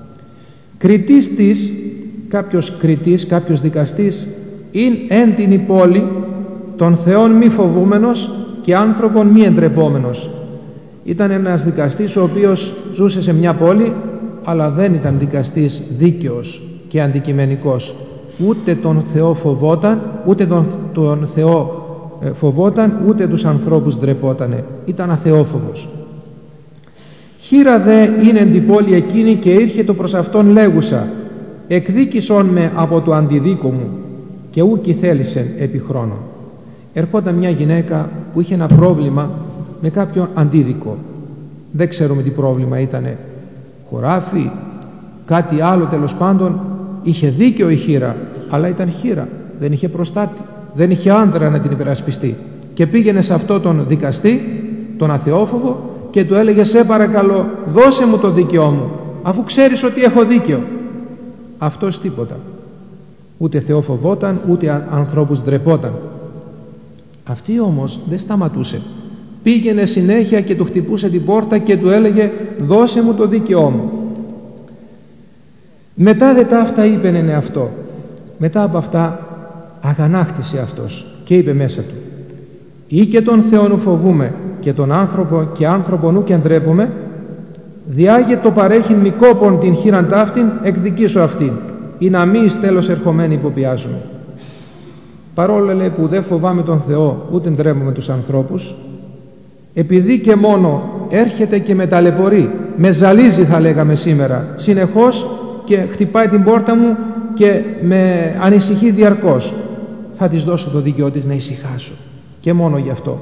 Κριτής της, κάποιος κριτής, κάποιος δικαστής, ειν εν την πόλη των θεών μη φοβούμενος και άνθρωπον μη εντρεπόμενος. Ήταν ένας δικαστής ο οποίος ζούσε σε μια πόλη, αλλά δεν ήταν δικαστής δίκαιος και αντικειμενικός. Ούτε τον Θεό φοβόταν, ούτε τον, τον Θεό φοβόταν, ούτε τους ανθρώπους ντρεπότανε. Ήταν αθεόφοβος. «Χείρα δε είναι εν την πόλη εκείνη και ήρχε το προς αυτόν λέγουσα, εκδίκησον με από το αντιδίκο μου, και ούκη θέλησεν επί χρόνων». Ερχόταν μια γυναίκα που είχε ένα πρόβλημα με κάποιον αντίδικο. Δεν ξέρουμε τι πρόβλημα ήτανε, χωράφι, κάτι άλλο, τέλος πάντων. Είχε δίκιο η χείρα, αλλά ήταν χείρα, δεν είχε προστάτη, δεν είχε άντρα να την υπερασπιστεί, και πήγαινε σε αυτό τον δικαστή, τον αθεόφοβο, και του έλεγε: «Σε παρακαλώ, δώσε μου το δίκαιό μου, αφού ξέρεις ότι έχω δίκαιο». Αυτός τίποτα, ούτε Θεό φοβόταν, ούτε ανθρώπους ντρεπόταν. Αυτή όμως δεν σταματούσε, πήγαινε συνέχεια και του χτυπούσε την πόρτα και του έλεγε: «Δώσε μου το δίκαιό μου». Μετά δε τα αυτά είπεν εν εαυτό. Μετά από αυτά αγανάκτησε αυτός και είπε μέσα του: «Ή και τον Θεόν φοβούμε και τον άνθρωπο και άνθρωπο νου και ντρέπομαι, διάγε το παρέχειν μη κόπον την χείραν ταύτην, εκδικήσω αυτήν, ή να μη εις τέλος ερχομένη υποπιάζομαι». Παρόλο, λέει, που δεν φοβάμαι τον Θεό ούτε ντρέπομαι τους ανθρώπους, επειδή και μόνο έρχεται και με ταλαιπωρεί, με ζαλίζει θα λέγαμε σήμερα, συνεχώς, και χτυπάει την πόρτα μου και με ανησυχεί διαρκώς, θα της δώσω το δίκαιο της να ησυχάσω, και μόνο γι' αυτό.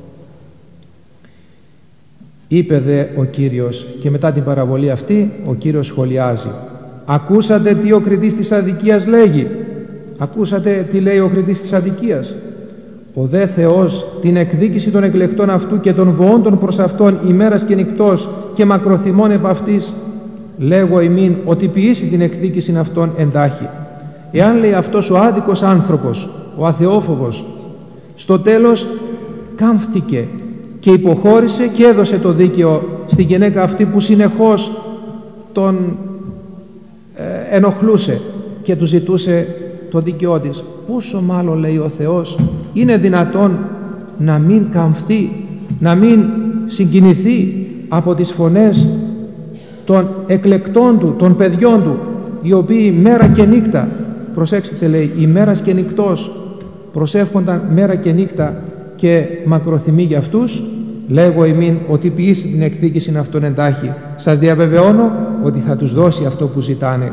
Είπε δε ο Κύριος, και μετά την παραβολή αυτή ο Κύριος σχολιάζει: «Ακούσατε τι ο κριτής της αδικίας λέγει? Ακούσατε τι λέει ο κριτής της αδικίας? Ο δε Θεός την εκδίκηση των εκλεκτών αυτού και των βοώντων προς αυτόν ημέρας και νυκτός και μακροθυμών επ' αυτής, λέγω ημίν ότι ποιήσει την εκδίκηση αυτών εντάχει». Εάν, λέει, αυτός ο άδικος άνθρωπος, ο αθεόφοβος, στο τέλος κάμφθηκε και υποχώρησε και έδωσε το δίκαιο στη γυναίκα αυτή που συνεχώς τον ε, ενοχλούσε και του ζητούσε το δίκαιό της, πόσο μάλλον, λέει, ο Θεός είναι δυνατόν να μην καμφθεί, να μην συγκινηθεί από τις φωνές των εκλεκτών του, των παιδιών του, οι οποίοι μέρα και νύχτα, προσέξτε, λέει, ημέρας και νυκτός προσεύχονταν μέρα και νύχτα και μακροθυμεί για αυτούς. Λέγω ημίν ότι ποιήσει την εκδίκηση αυτών εντάχει. Σας διαβεβαιώνω ότι θα τους δώσει αυτό που ζητάνε.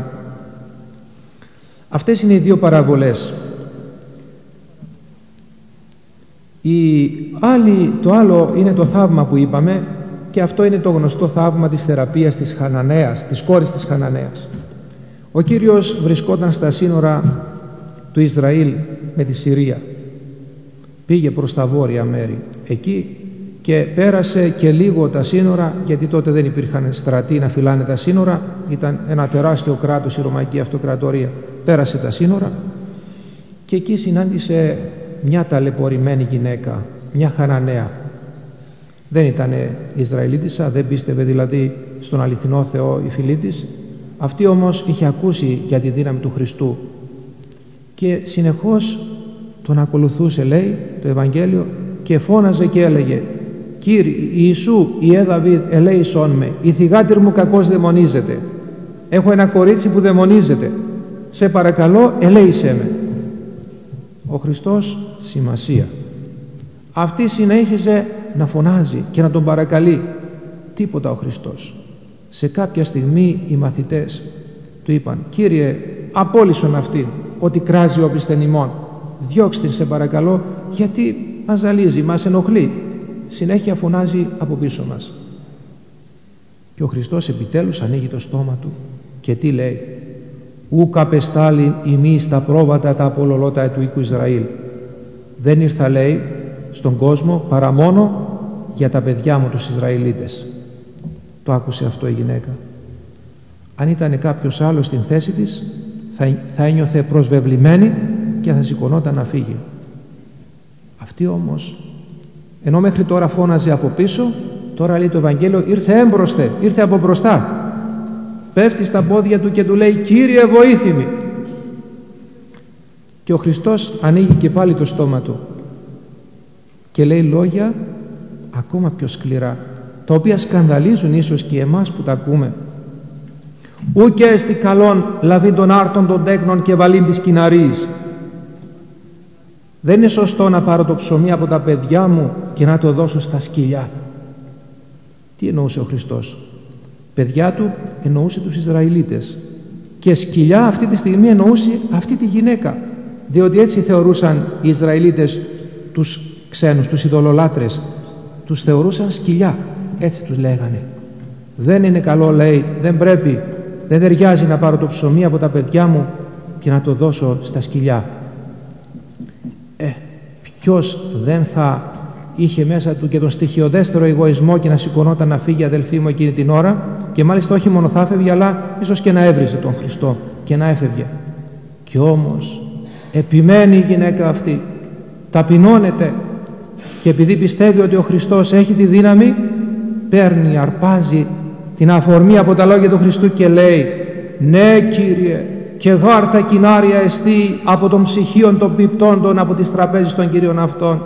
Αυτές είναι οι δύο παραβολές. Η άλλη, το άλλο είναι το θαύμα που είπαμε, και αυτό είναι το γνωστό θαύμα της θεραπείας της Χαναναίας, της κόρης της Χαναναίας. Ο Κύριος βρισκόταν στα σύνορα του Ισραήλ με τη Συρία. Πήγε προς τα βόρεια μέρη εκεί και πέρασε και λίγο τα σύνορα, γιατί τότε δεν υπήρχαν στρατοί να φυλάνε τα σύνορα, ήταν ένα τεράστιο κράτος η Ρωμαϊκή Αυτοκρατορία. Πέρασε τα σύνορα και εκεί συνάντησε μια ταλαιπωρημένη γυναίκα, μια Χαναναία. Δεν ήταν Ισραηλίτισσα, δεν πίστευε δηλαδή στον αληθινό Θεό η φίλη της. Αυτή όμως είχε ακούσει για τη δύναμη του Χριστού και συνεχώς τον ακολουθούσε, λέει, το Ευαγγέλιο, και φώναζε και έλεγε: «Κύριε Ιησού, Ιε Δαβίδ, ελέησόν με, η θυγάτηρ μου κακώς δαιμονίζεται. Έχω ένα κορίτσι που δαιμονίζεται. Σε παρακαλώ, ελέησέ με». Ο Χριστός σημασία. Αυτή συνέχιζε να φωνάζει και να τον παρακαλεί. Τίποτα ο Χριστός. Σε κάποια στιγμή οι μαθητές του είπαν: «Κύριε, απόλυσον αυτή, ότι κράζει όπισθεν ημών. Διώξτε την σε παρακαλώ, γιατί μας ζαλίζει, μας ενοχλεί». Συνέχεια φωνάζει από πίσω μας. Και ο Χριστός επιτέλους ανοίγει το στόμα του και τι λέει? «Ουκ απεστάλην ημί στα πρόβατα τα απολολότα του οίκου Ισραήλ». Δεν ήρθα, λέει, στον κόσμο παρά μόνο για τα παιδιά μου τους Ισραηλίτες. Το άκουσε αυτό η γυναίκα. Αν ήταν κάποιος άλλος στην θέση της, θα, θα ένιωθε προσβεβλημένη και θα σηκωνόταν να φύγει. Αυτή όμως, ενώ μέχρι τώρα φώναζε από πίσω, τώρα, λέει το Ευαγγέλιο, ήρθε έμπροσθε, ήρθε από μπροστά. Πέφτει στα πόδια του και του λέει: «Κύριε, βοήθημη». Και ο Χριστός ανοίγει και πάλι το στόμα του και λέει λόγια ακόμα πιο σκληρά, τα οποία σκανδαλίζουν ίσως και εμάς που τα ακούμε. «Ούκ έστι καλόν λαβήν των άρτων των τέκνων και βαλήν της κοιναρής». Δεν είναι σωστό να πάρω το ψωμί από τα παιδιά μου και να το δώσω στα σκυλιά. Τι εννοούσε ο Χριστός? Παιδιά του εννοούσε τους Ισραηλίτες και σκυλιά αυτή τη στιγμή εννοούσε αυτή τη γυναίκα, διότι έτσι θεωρούσαν οι Ισραηλίτες τους ξένους, τους ειδωλολάτρες, τους θεωρούσαν σκυλιά, έτσι τους λέγανε. Δεν είναι καλό, λέει, δεν πρέπει, δεν ταιριάζει να πάρω το ψωμί από τα παιδιά μου και να το δώσω στα σκυλιά. Ε, ποιος δεν θα είχε μέσα του και τον στοιχειοδέστερο εγωισμό και να σηκωνόταν να φύγει, αδελφοί μου, εκείνη την ώρα, και μάλιστα όχι μόνο θα έφευγε, αλλά ίσως και να έβριζε τον Χριστό και να έφευγε. Και όμως επιμένει η γυναίκα αυτή, ταπεινώνεται, και επειδή πιστεύει ότι ο Χριστός έχει τη δύναμη, παίρνει, αρπάζει την αφορμή από τα λόγια του Χριστού και λέει: «Ναι, Κύριε, και γάρτα κοινάρια εστί από των ψυχίων των πιπτόντων από τις τραπέζεις των Κυρίων αυτών.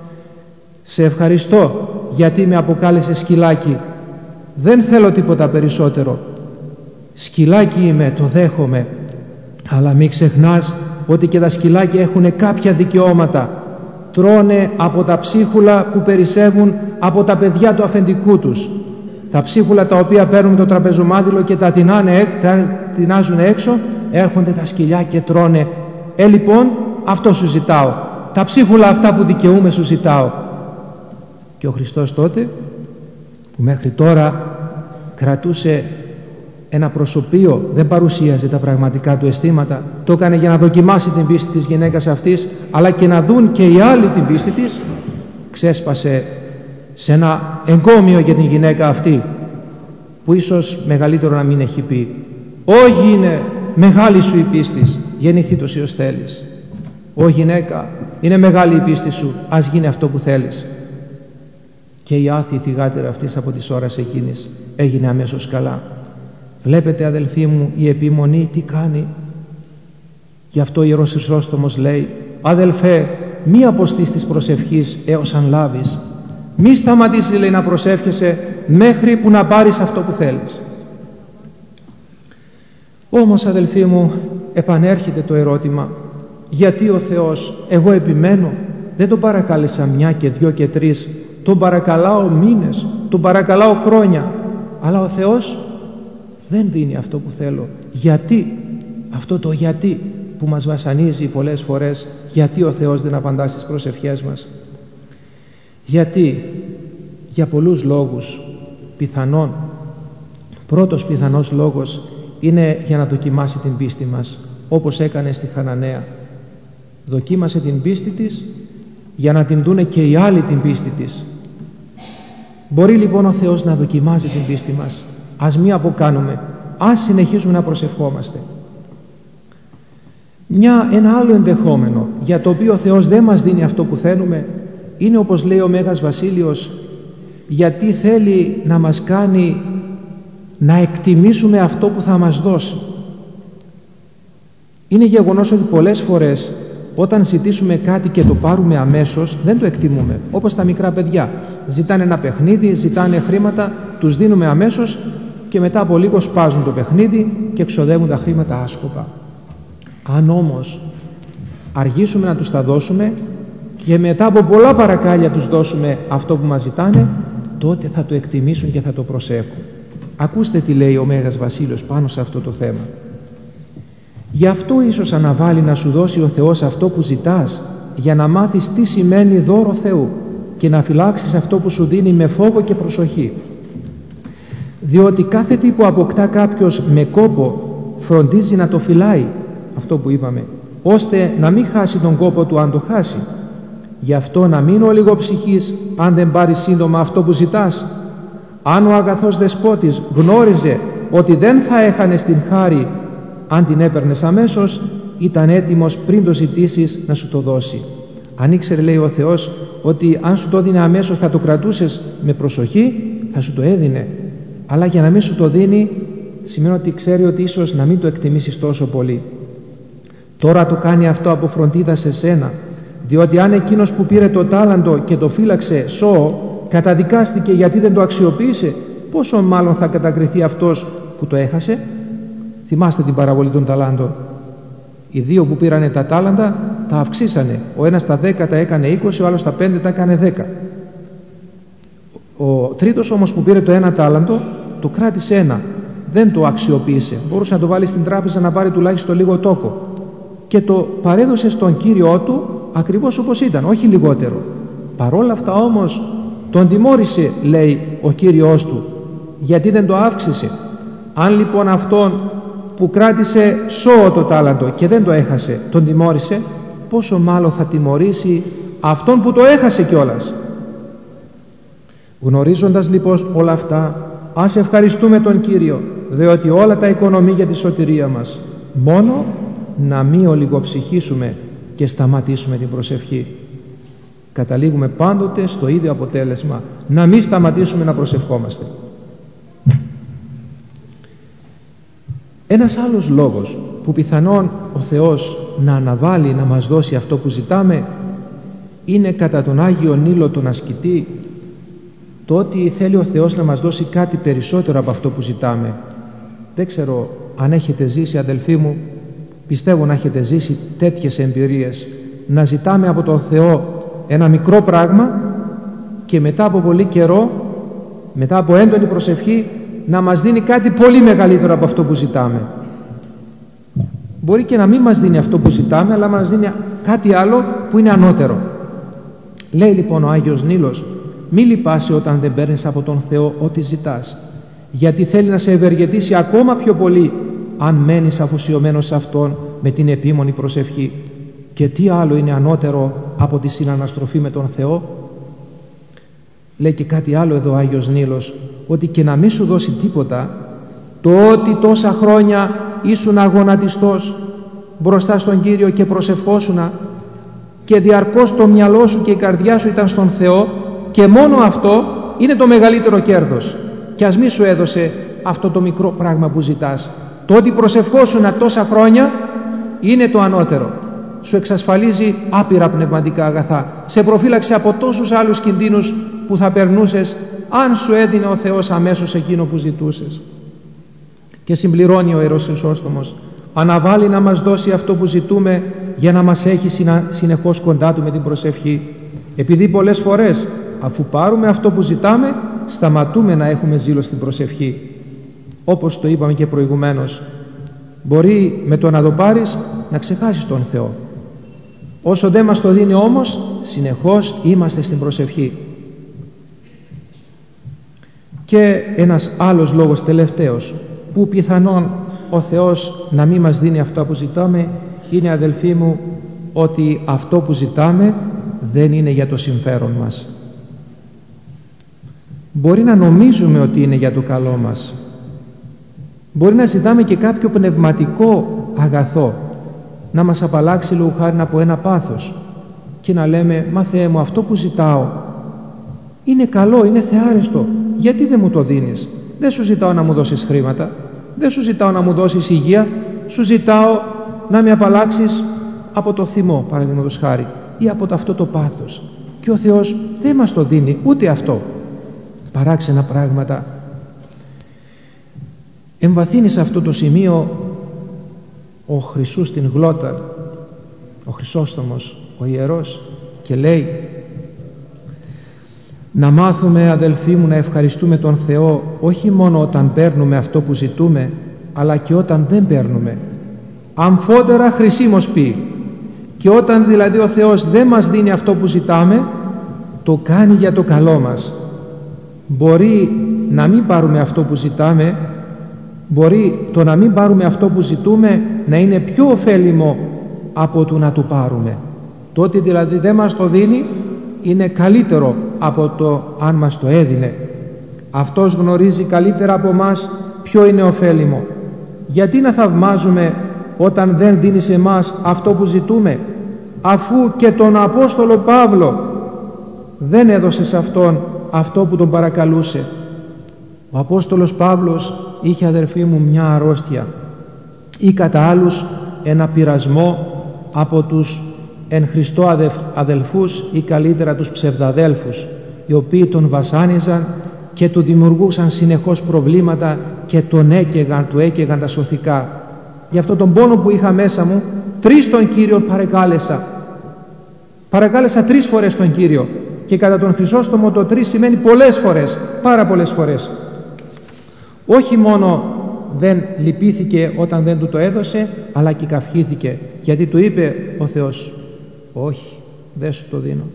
Σε ευχαριστώ γιατί με αποκάλεσε σκυλάκι. Δεν θέλω τίποτα περισσότερο. Σκυλάκι είμαι, το δέχομαι. Αλλά μην ξεχνάς ότι και τα σκυλάκια έχουν κάποια δικαιώματα. Τρώνε από τα ψίχουλα που περισσεύουν από τα παιδιά του αφεντικού τους. Τα ψίχουλα τα οποία παίρνουν το τραπεζομάντιλο και τα, τεινάνε, τα τεινάζουν έξω, έρχονται τα σκυλιά και τρώνε. Ε, λοιπόν, αυτό σου ζητάω. Τα ψίχουλα αυτά που δικαιούμαι σου ζητάω». Και ο Χριστός τότε, που μέχρι τώρα κρατούσε ένα προσωπείο, δεν παρουσίαζε τα πραγματικά του αισθήματα, το έκανε για να δοκιμάσει την πίστη της γυναίκας αυτής, αλλά και να δουν και οι άλλοι την πίστη της, ξέσπασε σε ένα εγκόμιο για την γυναίκα αυτή, που ίσως μεγαλύτερο να μην έχει πει: «Ω είναι μεγάλη σου η πίστης, γεννηθήτως ως θέλεις». «Ω γυναίκα, είναι μεγάλη η πίστη σου, ας γίνει αυτό που θέλεις». Και η άθη θυγάτηρα αυτής από τις ώρες εκείνης έγινε αμέσως καλά. Βλέπετε, αδελφοί μου, η επιμονή τι κάνει. Γι' αυτό ο Ιερός Χρυσόστομος λέει: «Αδελφέ, μη αποστείς της προσευχής έως αν λάβεις». Μη σταματήσεις, λέει, να προσεύχεσαι μέχρι που να πάρεις αυτό που θέλεις. Όμως, αδελφοί μου, επανέρχεται το ερώτημα: γιατί ο Θεός, εγώ επιμένω, δεν τον παρακάλεσα μια και δυο και τρεις, τον παρακαλάω μήνες, τον παρακαλάω χρόνια, αλλά ο Θεός δεν δίνει αυτό που θέλω. Γιατί? Αυτό το γιατί που μας βασανίζει πολλές φορές, γιατί ο Θεός δεν απαντά στις προσευχές μας. Γιατί? Για πολλούς λόγους. πιθανόν, πρώτος πιθανός λόγος είναι για να δοκιμάσει την πίστη μας, όπως έκανε στη Χαναναία. Δοκίμασε την πίστη της για να την δούνε και οι άλλοι την πίστη της. Μπορεί λοιπόν ο Θεός να δοκιμάζει την πίστη μας. Ας μη αποκάνουμε, ας συνεχίσουμε να προσευχόμαστε. Μια, ένα άλλο ενδεχόμενο για το οποίο ο Θεός δεν μας δίνει αυτό που θέλουμε είναι, όπως λέει ο Μέγας Βασίλειος, γιατί θέλει να μας κάνει να εκτιμήσουμε αυτό που θα μας δώσει. Είναι γεγονός ότι πολλές φορές όταν ζητήσουμε κάτι και το πάρουμε αμέσως δεν το εκτιμούμε, όπως τα μικρά παιδιά ζητάνε ένα παιχνίδι, ζητάνε χρήματα, τους δίνουμε αμέσως και μετά από λίγο σπάζουν το παιχνίδι και ξοδεύουν τα χρήματα άσκοπα. Αν όμως αργήσουμε να τους τα δώσουμε και μετά από πολλά παρακάλια τους δώσουμε αυτό που μας ζητάνε, τότε θα το εκτιμήσουν και θα το προσέχουν. Ακούστε τι λέει ο Μέγας Βασίλειος πάνω σε αυτό το θέμα. Γι' αυτό ίσως αναβάλει να σου δώσει ο Θεός αυτό που ζητάς, για να μάθεις τι σημαίνει δώρο Θεού και να φυλάξεις αυτό που σου δίνει με φόβο και προσοχή. Διότι κάθε τι που αποκτά κάποιος με κόπο φροντίζει να το φυλάει, αυτό που είπαμε, ώστε να μην χάσει τον κόπο του αν το χάσει. Γι' αυτό να μην ολιγοψυχείς αν δεν πάρεις σύντομα αυτό που ζητάς. Αν ο αγαθός δεσπότης γνώριζε ότι δεν θα έχανε την χάρη αν την έπαιρνες αμέσως, ήταν έτοιμος πριν το ζητήσεις να σου το δώσει. Αν ήξερε, λέει ο Θεός, ότι αν σου το έδινε αμέσως θα το κρατούσες με προσοχή, θα σου το έδινε. Αλλά για να μην σου το δίνει, σημαίνει ότι ξέρει ότι ίσως να μην το εκτιμήσεις τόσο πολύ. Τώρα το κάνει αυτό από φροντίδα σε σένα, διότι αν εκείνος που πήρε το τάλαντο και το φύλαξε σώο καταδικάστηκε γιατί δεν το αξιοποίησε, πόσο μάλλον θα κατακριθεί αυτός που το έχασε. Θυμάστε την παραβολή των ταλάντων. Οι δύο που πήρανε τα τάλαντα τα αυξήσανε. Ο ένας τα δέκα τα έκανε είκοσι, ο άλλος τα πέντε τα έκανε δέκα. Ο τρίτος όμως που πήρε το ένα τάλαντο το κράτησε ένα. Δεν το αξιοποίησε. Μπορούσε να το βάλει στην τράπεζα να πάρει τουλάχιστον λίγο τόκο. Και το παρέδωσε στον κύριό του ακριβώς όπως ήταν, όχι λιγότερο. Παρόλα αυτά όμως τον τιμώρησε, λέει ο κύριός του, γιατί δεν το αύξησε. Αν λοιπόν αυτόν που κράτησε σώο το τάλαντο και δεν το έχασε τον τιμώρησε, πόσο μάλλον θα τιμωρήσει αυτόν που το έχασε κιόλας. Γνωρίζοντας λοιπόν όλα αυτά, ας ευχαριστούμε τον Κύριο, διότι όλα τα οικονομεί για τη σωτηρία μας. Μόνο να μην ολιγοψυχήσουμε και σταματήσουμε την προσευχή. Καταλήγουμε πάντοτε στο ίδιο αποτέλεσμα, να μην σταματήσουμε να προσευχόμαστε. Ένας άλλος λόγος που πιθανόν ο Θεός να αναβάλει να μας δώσει αυτό που ζητάμε είναι κατά τον Άγιο Νείλο τον ασκητή, το ότι θέλει ο Θεός να μας δώσει κάτι περισσότερο από αυτό που ζητάμε. Δεν ξέρω αν έχετε ζήσει, αδελφοί μου, πιστεύω να έχετε ζήσει τέτοιες εμπειρίες, να ζητάμε από τον Θεό ένα μικρό πράγμα και μετά από πολύ καιρό, μετά από έντονη προσευχή, να μας δίνει κάτι πολύ μεγαλύτερο από αυτό που ζητάμε. Μπορεί και να μην μας δίνει αυτό που ζητάμε, αλλά μας δίνει κάτι άλλο που είναι ανώτερο. Λέει λοιπόν ο Άγιος Νείλος, μη λυπάσαι όταν δεν παίρνεις από τον Θεό ό,τι ζητάς, γιατί θέλει να σε ευεργετήσει ακόμα πιο πολύ αν μένεις αφοσιωμένος σε Αυτόν με την επίμονη προσευχή. Και τι άλλο είναι ανώτερο από τη συναναστροφή με τον Θεό? Λέει και κάτι άλλο εδώ ο Άγιος Νείλος, ότι και να μην σου δώσει τίποτα, το ότι τόσα χρόνια ήσουν αγωνατιστός μπροστά στον Κύριο και προσευχόσουνα και διαρκώς το μυαλό σου και η καρδιά σου ήταν στον Θεό, και μόνο αυτό είναι το μεγαλύτερο κέρδος. Και ας μη σου έδωσε αυτό το μικρό πράγμα που ζητάς, το ότι προσευχόσουνα τόσα χρόνια είναι το ανώτερο. Σου εξασφαλίζει άπειρα πνευματικά αγαθά, σε προφύλαξε από τόσους άλλους κινδύνους που θα περνούσες αν σου έδινε ο Θεός αμέσως εκείνο που ζητούσες. Και συμπληρώνει ο Ιερός Χρυσόστομος, αναβάλει να μας δώσει αυτό που ζητούμε για να μας έχει συνεχώς κοντά Του με την προσευχή, επειδή πολλές φορές αφού πάρουμε αυτό που ζητάμε σταματούμε να έχουμε ζήλο στην προσευχή. Όπως το είπαμε και προηγουμένως, μπορεί με το να το πάρεις να ξεχάσεις τον Θεό. Όσο δεν μας το δίνει όμως, συνεχώς είμαστε στην προσευχή. Και ένας άλλος λόγος τελευταίος, που πιθανόν ο Θεός να μην μας δίνει αυτό που ζητάμε, είναι, αδελφοί μου, ότι αυτό που ζητάμε δεν είναι για το συμφέρον μας. Μπορεί να νομίζουμε ότι είναι για το καλό μας. Μπορεί να ζητάμε και κάποιο πνευματικό αγαθό, να μας απαλλάξει λόγου χάριν από ένα πάθος, και να λέμε, μα Θεέ μου, αυτό που ζητάω είναι καλό, είναι θεάριστο, γιατί δεν μου το δίνεις? Δεν σου ζητάω να μου δώσεις χρήματα, δεν σου ζητάω να μου δώσεις υγεία, σου ζητάω να με απαλλάξεις από το θυμό, παραδείγματος χάρη, ή από το αυτό το πάθος. Και ο Θεός δεν μας το δίνει ούτε αυτό. Παράξενα πράγματα. Εμβαθύνει σε αυτό το σημείο ο Χρυσούς στην γλώτα, ο Χρυσόστομος, ο ιερός, και λέει, να μάθουμε, αδελφοί μου, να ευχαριστούμε τον Θεό όχι μόνο όταν παίρνουμε αυτό που ζητούμε, αλλά και όταν δεν παίρνουμε. Αμφότερα χρησίμως πει. Και όταν δηλαδή ο Θεός δεν μας δίνει αυτό που ζητάμε, το κάνει για το καλό μας. Μπορεί να μην πάρουμε αυτό που ζητάμε, μπορεί το να μην πάρουμε αυτό που ζητούμε να είναι πιο ωφέλιμο από το να το πάρουμε. Το ότι δηλαδή δεν μας το δίνει είναι καλύτερο από το αν μας το έδινε. Αυτός γνωρίζει καλύτερα από μας ποιο είναι ωφέλιμο. Γιατί να θαυμάζουμε όταν δεν δίνει σε εμάς αυτό που ζητούμε, αφού και τον Απόστολο Παύλο δεν έδωσε σε αυτόν αυτό που τον παρακαλούσε? Ο Απόστολος Παύλος είχε, αδερφοί μου, μια αρρώστια, ή κατά άλλους ένα πειρασμό από τους εν Χριστώ αδελφούς, ή καλύτερα τους ψευδαδέλφους, οι οποίοι τον βασάνιζαν και του δημιουργούσαν συνεχώς προβλήματα και τον έκαιγαν, του έκαιγαν τα σωθικά. Γι' αυτό τον πόνο που είχα μέσα μου, τρεις τον Κύριο παρακάλεσα. Παρακάλεσα τρεις φορές τον Κύριο, και κατά τον Χρυσόστομο το τρεις σημαίνει πολλές φορές, πάρα πολλές φορές. Όχι μόνο δεν λυπήθηκε όταν δεν του το έδωσε, αλλά και καυχήθηκε, γιατί του είπε ο Θεός, όχι, δεν σου το δίνω.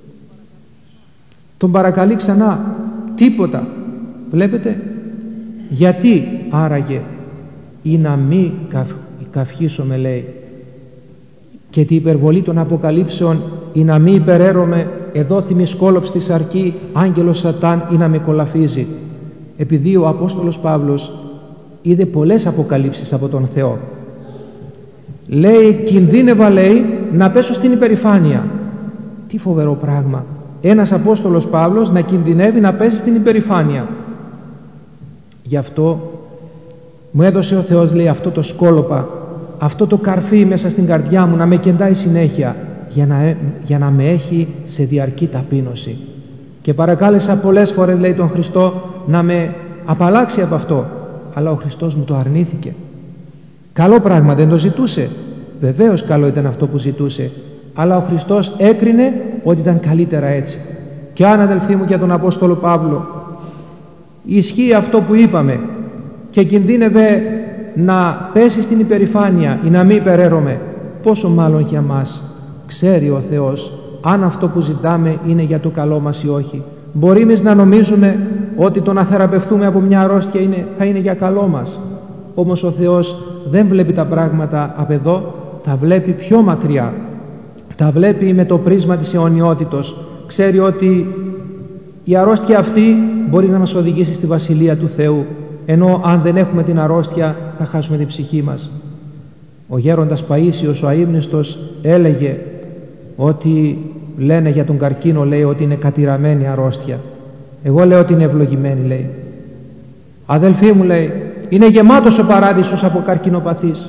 Τον παρακαλεί ξανά, τίποτα. Βλέπετε, γιατί άραγε? Ή να μη καυ, καυχήσομαι, λέει, και την υπερβολή των αποκαλύψεων, ή να μη υπεραίρομαι, εδόθη σκόλοψ στη σαρκή, άγγελος Σατάν, ή να με κολαφίζει. Επειδή ο Απόστολος Παύλος είδε πολλές αποκαλύψεις από τον Θεό, λέει, κινδύνευα, λέει, να πέσω στην υπερηφάνεια. Τι φοβερό πράγμα, ένας Απόστολος Παύλος να κινδυνεύει να πέσει στην υπερηφάνεια. Γι' αυτό μου έδωσε ο Θεός, λέει, αυτό το σκόλοπα, αυτό το καρφί μέσα στην καρδιά μου, να με κεντάει συνέχεια, για να, για να με έχει σε διαρκή ταπείνωση. Και παρακάλεσα πολλές φορές, λέει, τον Χριστό να με απαλλάξει από αυτό, αλλά ο Χριστός μου το αρνήθηκε. Καλό πράγμα, δεν το ζητούσε? Βεβαίως καλό ήταν αυτό που ζητούσε, αλλά ο Χριστός έκρινε ότι ήταν καλύτερα έτσι. Και αν, αδελφοί μου, για τον Απόστολο Παύλο ισχύει αυτό που είπαμε και κινδύνευε να πέσει στην υπερηφάνεια ή να μην υπεραίρομαι, πόσο μάλλον για μας? Ξέρει ο Θεός αν αυτό που ζητάμε είναι για το καλό μας ή όχι. Μπορεί εμείς να νομίζουμε ότι το να θεραπευτούμε από μια αρρώστια είναι, θα είναι για καλό μας, όμως ο Θεός δεν βλέπει τα πράγματα απ' εδώ, τα βλέπει πιο μακριά, τα βλέπει με το πρίσμα της αιωνιότητος. Ξέρει ότι η αρρώστια αυτή μπορεί να μας οδηγήσει στη Βασιλεία του Θεού, ενώ αν δεν έχουμε την αρρώστια θα χάσουμε την ψυχή μας. Ο γέροντας Παΐσιος, ο αείμνηστος, έλεγε ότι λένε για τον καρκίνο, λέει, ότι είναι κατηραμένη αρρώστια. Εγώ λέω ότι είναι ευλογημένη, λέει. Αδελφοί μου, λέει, είναι γεμάτος ο παράδεισος από καρκινοπαθείς.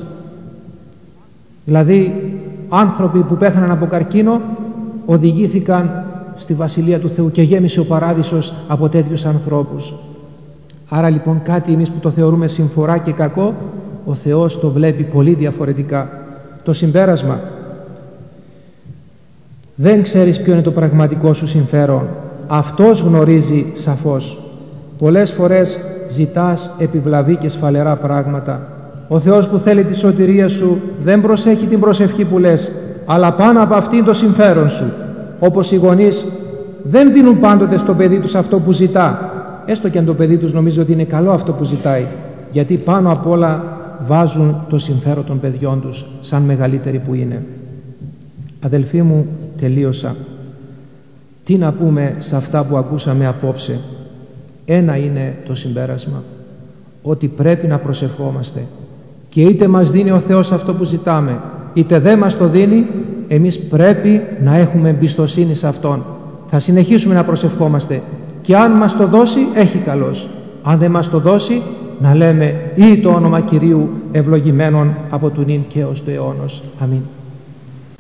Δηλαδή άνθρωποι που πέθαναν από καρκίνο οδηγήθηκαν στη Βασιλεία του Θεού και γέμισε ο παράδεισος από τέτοιους ανθρώπους. Άρα λοιπόν κάτι εμείς που το θεωρούμε συμφορά και κακό, ο Θεός το βλέπει πολύ διαφορετικά. Το συμπέρασμα: δεν ξέρεις ποιο είναι το πραγματικό σου συμφέρον. Αυτός γνωρίζει σαφώς. Πολλές φορές ζητάς επιβλαβή και σφαλερά πράγματα. Ο Θεός που θέλει τη σωτηρία σου δεν προσέχει την προσευχή που λες, αλλά πάνω από αυτήν το συμφέρον σου. Όπως οι γονείς δεν δίνουν πάντοτε στο παιδί τους αυτό που ζητά, έστω και αν το παιδί τους νομίζει ότι είναι καλό αυτό που ζητάει, γιατί πάνω απ' όλα βάζουν το συμφέρον των παιδιών τους σαν μεγαλύτερη που είναι. Αδελφοί μου, τελείωσα. Τι να πούμε σε αυτά που ακούσαμε απόψε? Ένα είναι το συμπέρασμα, ότι πρέπει να προσευχόμαστε, και είτε μας δίνει ο Θεός αυτό που ζητάμε, είτε δεν μας το δίνει, εμείς πρέπει να έχουμε εμπιστοσύνη σε Αυτόν. Θα συνεχίσουμε να προσευχόμαστε, και αν μας το δώσει, έχει καλός. Αν δεν μας το δώσει, να λέμε ή το όνομα Κυρίου ευλογημένον από του νυν και ως του αιώνος. Αμήν.